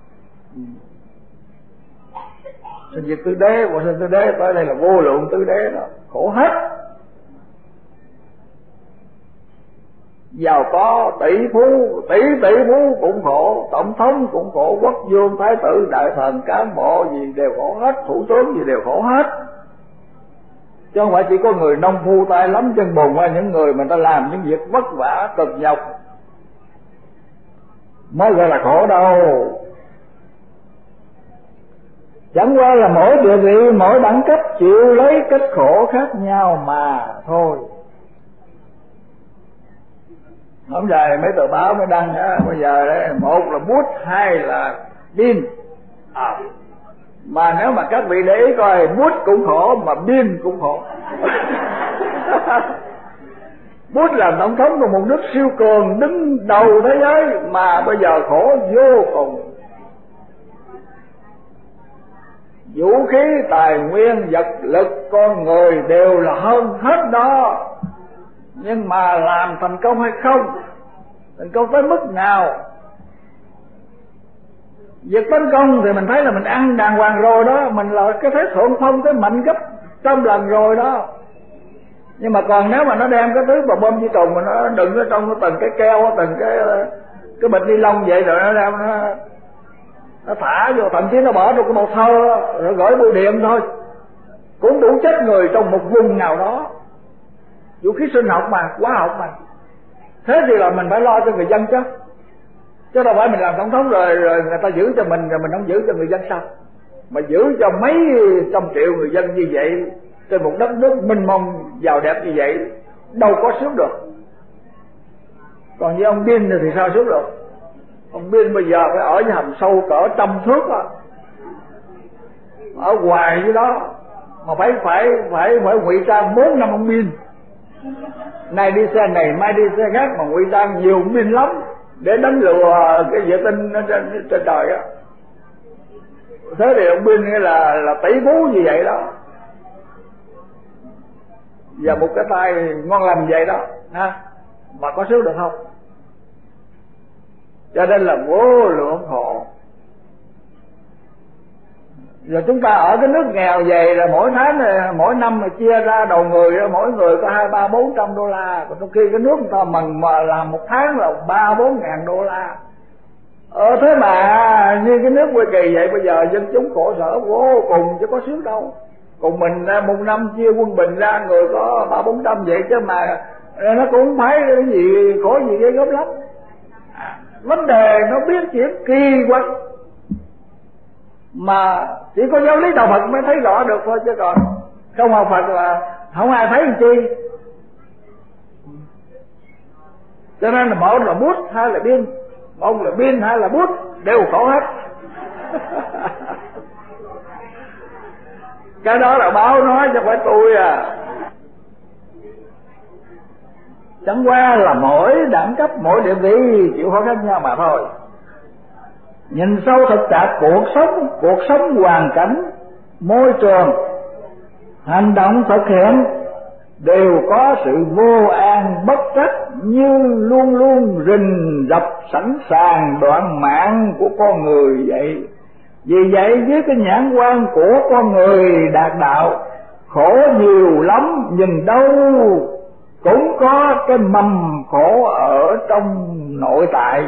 Sinh diệt tứ đế, bộ sinh tứ đế, tới đây là vô lượng tứ đế đó, khổ hết. Giàu có, tỷ phú, tỷ tỷ phú cũng khổ, tổng thống cũng khổ, quốc vương, thái tử, đại thần, cán bộ gì đều khổ hết, thủ tướng gì đều khổ hết. Chứ không phải chỉ có người nông phu tay lắm chân bùn, hay những người mà ta làm những việc vất vả cực nhọc mới gọi là khổ đâu. Chẳng qua là mỗi địa vị, mỗi đẳng cấp chịu lấy cách khổ khác nhau mà thôi. Hôm nay mấy tờ báo mới đăng á, bây giờ đấy, một là bút, hai là pin. À, mà nếu mà các vị để ý coi, bút cũng khổ mà pin cũng khổ. Bút là tổng thống của một nước siêu cường đứng đầu thế giới mà bây giờ khổ vô cùng. Vũ khí, tài nguyên, vật lực, con người đều là hơn hết đó. Nhưng mà làm thành công hay không, thành công tới mức nào? Việc tấn công thì mình thấy là mình ăn đàng hoàng rồi đó, mình là cái thế thượng phong, cái mạnh gấp trăm lần rồi đó. Nhưng mà còn nếu mà nó đem cái thứ mà bom di trùng mà nó đựng ở trong từng cái keo, từng cái cái bịch ni lông vậy, rồi nó đem nó nó thả vô, thậm chí nó bỏ trong cái bột thơ rồi gửi bưu điện thôi, cũng đủ chết người trong một vùng nào đó. Vũ khí sinh học mà, hóa học mà. Thế thì là mình phải lo cho người dân chứ, chứ đâu phải mình làm tổng thống rồi rồi người ta giữ cho mình rồi mình không giữ cho người dân sao? Mà giữ cho mấy trăm triệu người dân như vậy trên một đất nước mênh mông giàu đẹp như vậy đâu có sướng được. Còn như ông Bin thì sao sướng được? Ông Bin bây giờ phải ở với hầm sâu cỡ trăm thước á, ở hoài dưới đó mà phải phải phải phải ngụy trang bốn năm ông Bin. Nay đi xe này, mai đi xe khác mà ngụy trang nhiều ông Bin lắm để đánh lừa cái vệ tinh trên, trên trời á. Thế thì ông Bin là là tỷ phú như vậy đó, và một cái tay ngon lành vậy đó ha, mà có sướng được không? Cho nên là vô lượng khổ. Rồi chúng ta ở cái nước nghèo vậy là mỗi tháng này, mỗi năm mà chia ra đầu người đó, mỗi người có hai ba bốn trăm đô la, còn trong khi cái nước người ta mần mà làm một tháng là ba bốn ngàn đô la. Ờ thế mà như cái nước Hoa Kỳ vậy, bây giờ dân chúng khổ sở vô cùng chứ có sướng đâu. Còn mình một năm chia quân bình ra người có ba bốn trăm vậy chứ mà nó cũng không phải cái gì khổ gì ghê gớm lắm. À, vấn đề nó biến chuyển kỳ quặc mà chỉ có giáo lý đạo Phật mới thấy rõ được thôi, chứ còn không học Phật là không ai thấy làm chi. Cho nên là một là bút, hai là pin, một là pin, hai là bút đều khổ hết. Cái đó là báo nói chứ không phải tôi à. Chẳng qua là mỗi đẳng cấp, mỗi địa vị chịu khó khác nhau mà thôi. Nhìn sâu thực tại cuộc sống, cuộc sống hoàn cảnh, môi trường, hành động thực hiện đều có sự vô an bất trắc, như luôn luôn rình rập sẵn sàng đoạn mạng của con người vậy. Vì vậy với cái nhãn quan của con người đạt đạo, khổ nhiều lắm, nhìn đâu cũng có cái mầm khổ ở trong nội tại.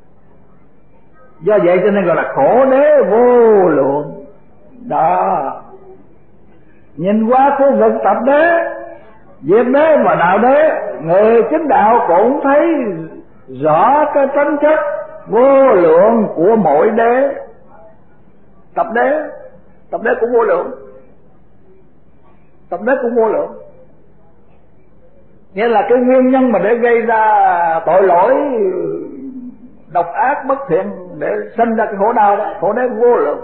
Do vậy cho nên gọi là khổ đế vô lượng đó. Nhìn qua khu vực tập đế, Diệt đế và đạo đế, người chính đạo cũng thấy rõ cái tính chất vô lượng của mỗi đế. Tập đế, tập đế cũng vô lượng, tập đế cũng vô lượng. Nghĩa là cái nguyên nhân mà để gây ra tội lỗi độc ác bất thiện, để sinh ra cái khổ đau đó, khổ đế vô lượng.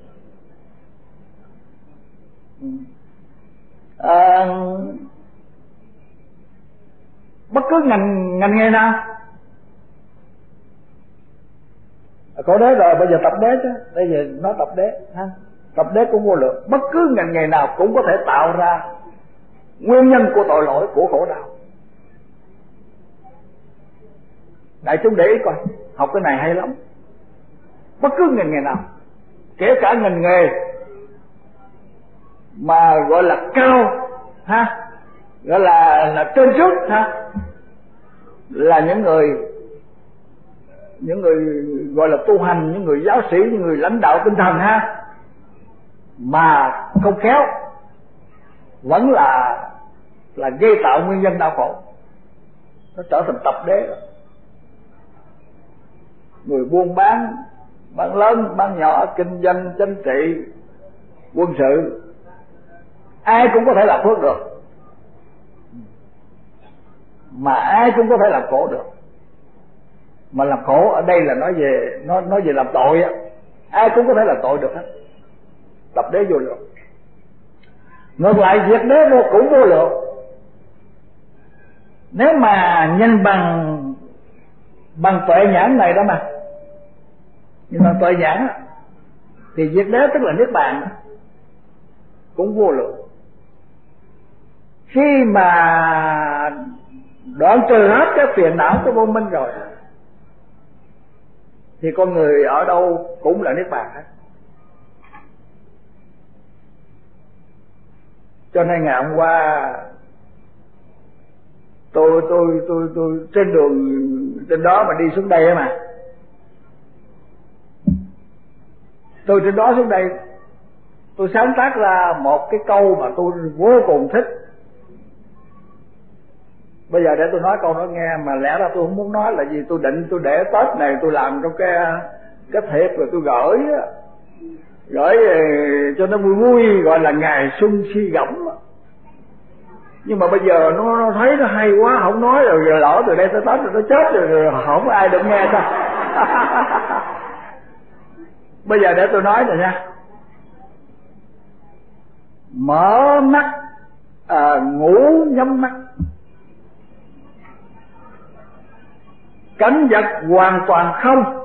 À, bất cứ ngành ngành nghề nào, khổ đế rồi bây giờ tập đế chứ, bây giờ nó tập đế ha, tập đế cũng vô lượng. Bất cứ ngành nghề nào cũng có thể tạo ra nguyên nhân của tội lỗi, của khổ đau. Đại chúng để ý coi, học cái này hay lắm. Bất cứ ngành nghề nào, kể cả ngành nghề mà gọi là cao ha, gọi là là trên trước ha, là những người những người gọi là tu hành, những người giáo sĩ, những người lãnh đạo tinh thần ha, mà không khéo vẫn là là gây tạo nguyên nhân đau khổ, nó trở thành tập đế rồi. Người buôn bán, bán lớn, bán nhỏ, kinh doanh, chính trị, quân sự, ai cũng có thể làm phước được, mà ai cũng có thể làm khổ được. Mà làm khổ ở đây là nói về nói nói về làm tội á, ai cũng có thể làm tội được hết. Tập đế vô lượng. Ngược lại diệt đế vô cũng vô lượng. Nếu mà nhìn bằng bằng tuệ nhãn này đó mà, nhưng mà tuệ nhãn thì diệt đế tức là niết bàn cũng vô lượng. Khi mà đoạn trừ hết cái phiền não của vô minh rồi thì con người ở đâu cũng là niết bàn hết. Cho nên ngày hôm qua tôi tôi tôi tôi trên đường trên đó mà đi xuống đây mà, tôi trên đó xuống đây tôi sáng tác ra một cái câu mà tôi vô cùng thích. Bây giờ để tôi nói câu đó nghe, mà lẽ ra tôi không muốn nói là gì, tôi định tôi để Tết này tôi làm trong cái cái thiệp rồi tôi gửi gửi cho nó vui vui, gọi là ngày xuân si gẫm. Nhưng mà bây giờ nó, nó thấy nó hay quá không nói rồi, rồi lỡ từ đây tới Tết rồi nó chết rồi, rồi không có ai được nghe sao. Bây giờ để tôi nói rồi nha. Mở mắt à, ngủ nhắm mắt, cảnh vật hoàn toàn không,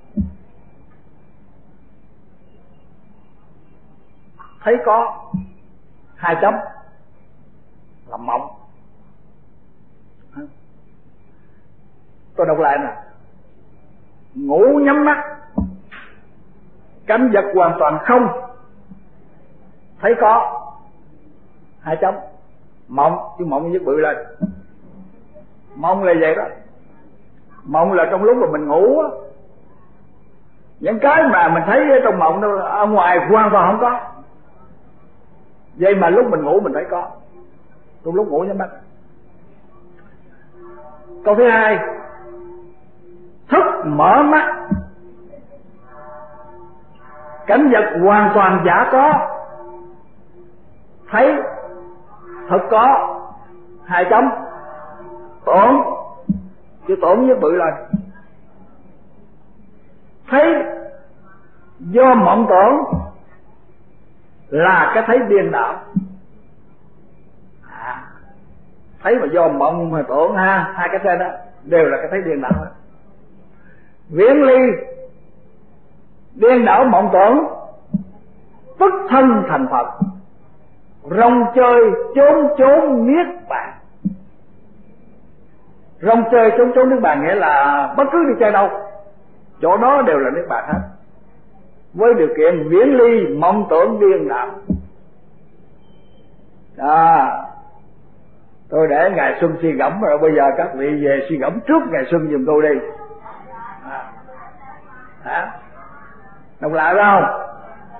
thấy có hai chấm là mộng. Tôi đọc lại nè. Ngủ nhắm mắt, cảnh vật hoàn toàn không, thấy có hai chấm mộng, chứ mộng viết bự lên. Mộng là vậy đó. Mộng là trong lúc mà mình ngủ á, những cái mà mình thấy ở trong mộng đó ở ngoài hoàn toàn không có, vậy mà lúc mình ngủ mình thấy có, trong lúc ngủ nhắm mắt. Câu thứ hai, thức mở mắt, cảnh vật hoàn toàn giả có, thấy thật có hai chấm tưởng, chứ tưởng với bự lên. Thấy do mộng tưởng là cái thấy điên đảo. À, thấy mà do mộng mà tưởng ha, hai cái tên đó đều là cái thấy điên đảo. Viễn ly điên đảo mộng tưởng, tức thân thành Phật, rong chơi trốn trốn niết bàn. Rong chơi trốn trốn niết bàn nghĩa là bất cứ đi chơi đâu, chỗ đó đều là niết bàn hết, với điều kiện viễn ly mộng tưởng điên đảo. À, tôi để ngày xuân suy gẫm rồi, bây giờ các vị về suy gẫm trước ngày xuân giùm tôi đi. À, hả? Đọc lại phải không?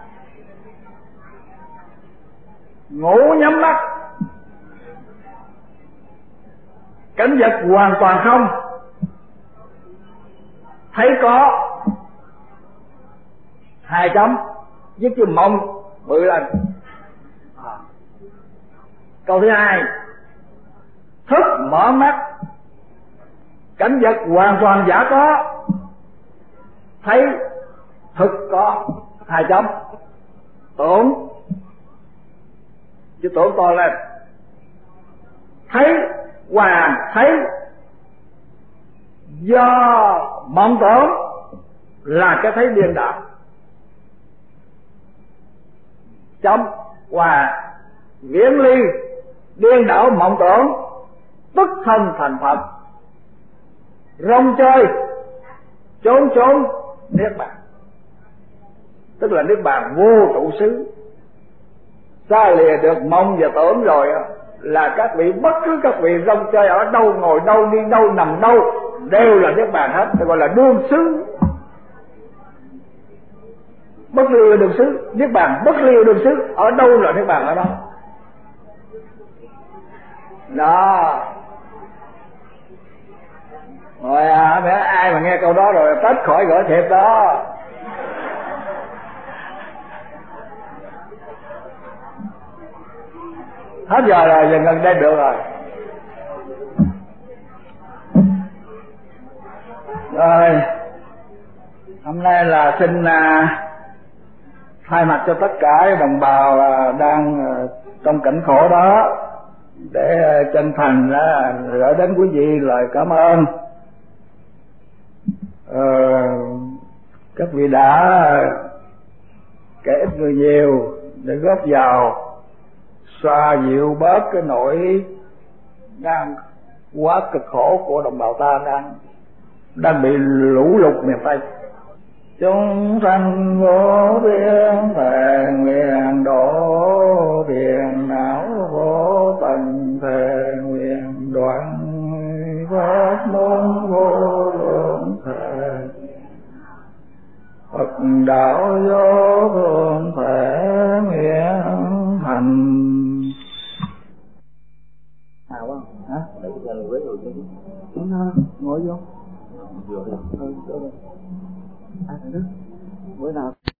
Ngủ nhắm mắt, cảnh vật hoàn toàn không, thấy có hai chấm với chữ mộng bự lên. À. Câu thứ hai, thức mở mắt, cảnh vật hoàn toàn giả có, thấy thực có hai chấm, tưởng chứ tưởng to lên, thấy hoàn thấy do mộng tưởng là cái thấy điên đảo, chấm và viễn ly điên đảo mộng tưởng tức thân thành Phật, rong chơi trốn trốn niết bàn, tức là niết bàn vô trụ xứ. Xa lìa được mong và tưởng rồi là các vị, bất cứ các vị rong chơi ở đâu, ngồi đâu, đi đâu, nằm đâu đều là niết bàn hết, gọi là đương xứ. Bất ly đường xứ, niết bàn bất ly đường xứ, ở đâu là niết bàn ở đó. Đó. Rồi à, mẹ ai mà nghe câu đó rồi tách khỏi gửi thiệp đó. Hết giờ rồi, giờ gần đây được rồi. Rồi, hôm nay là xin à, thay mặt cho tất cả đồng bào đang trong cảnh khổ đó, để chân thành gửi đến quý vị lời cảm ơn. Ờ, các vị đã kể ít người nhiều để góp vào xoa dịu bớt cái nỗi đang quá cực khổ của đồng bào ta đang đang bị lũ lụt miền Tây. Chúng sanh vô biên thề nguyện độ phiền não vô tận, thề nguyện đoạn pháp môn vô lượng, thề Phật đạo vô thường, thể nguyện hành. À quá hả? Để cho người với rồi chứ. Ngồi vô. Vừa. Ừ, vô đây. À, đó. Bữa nào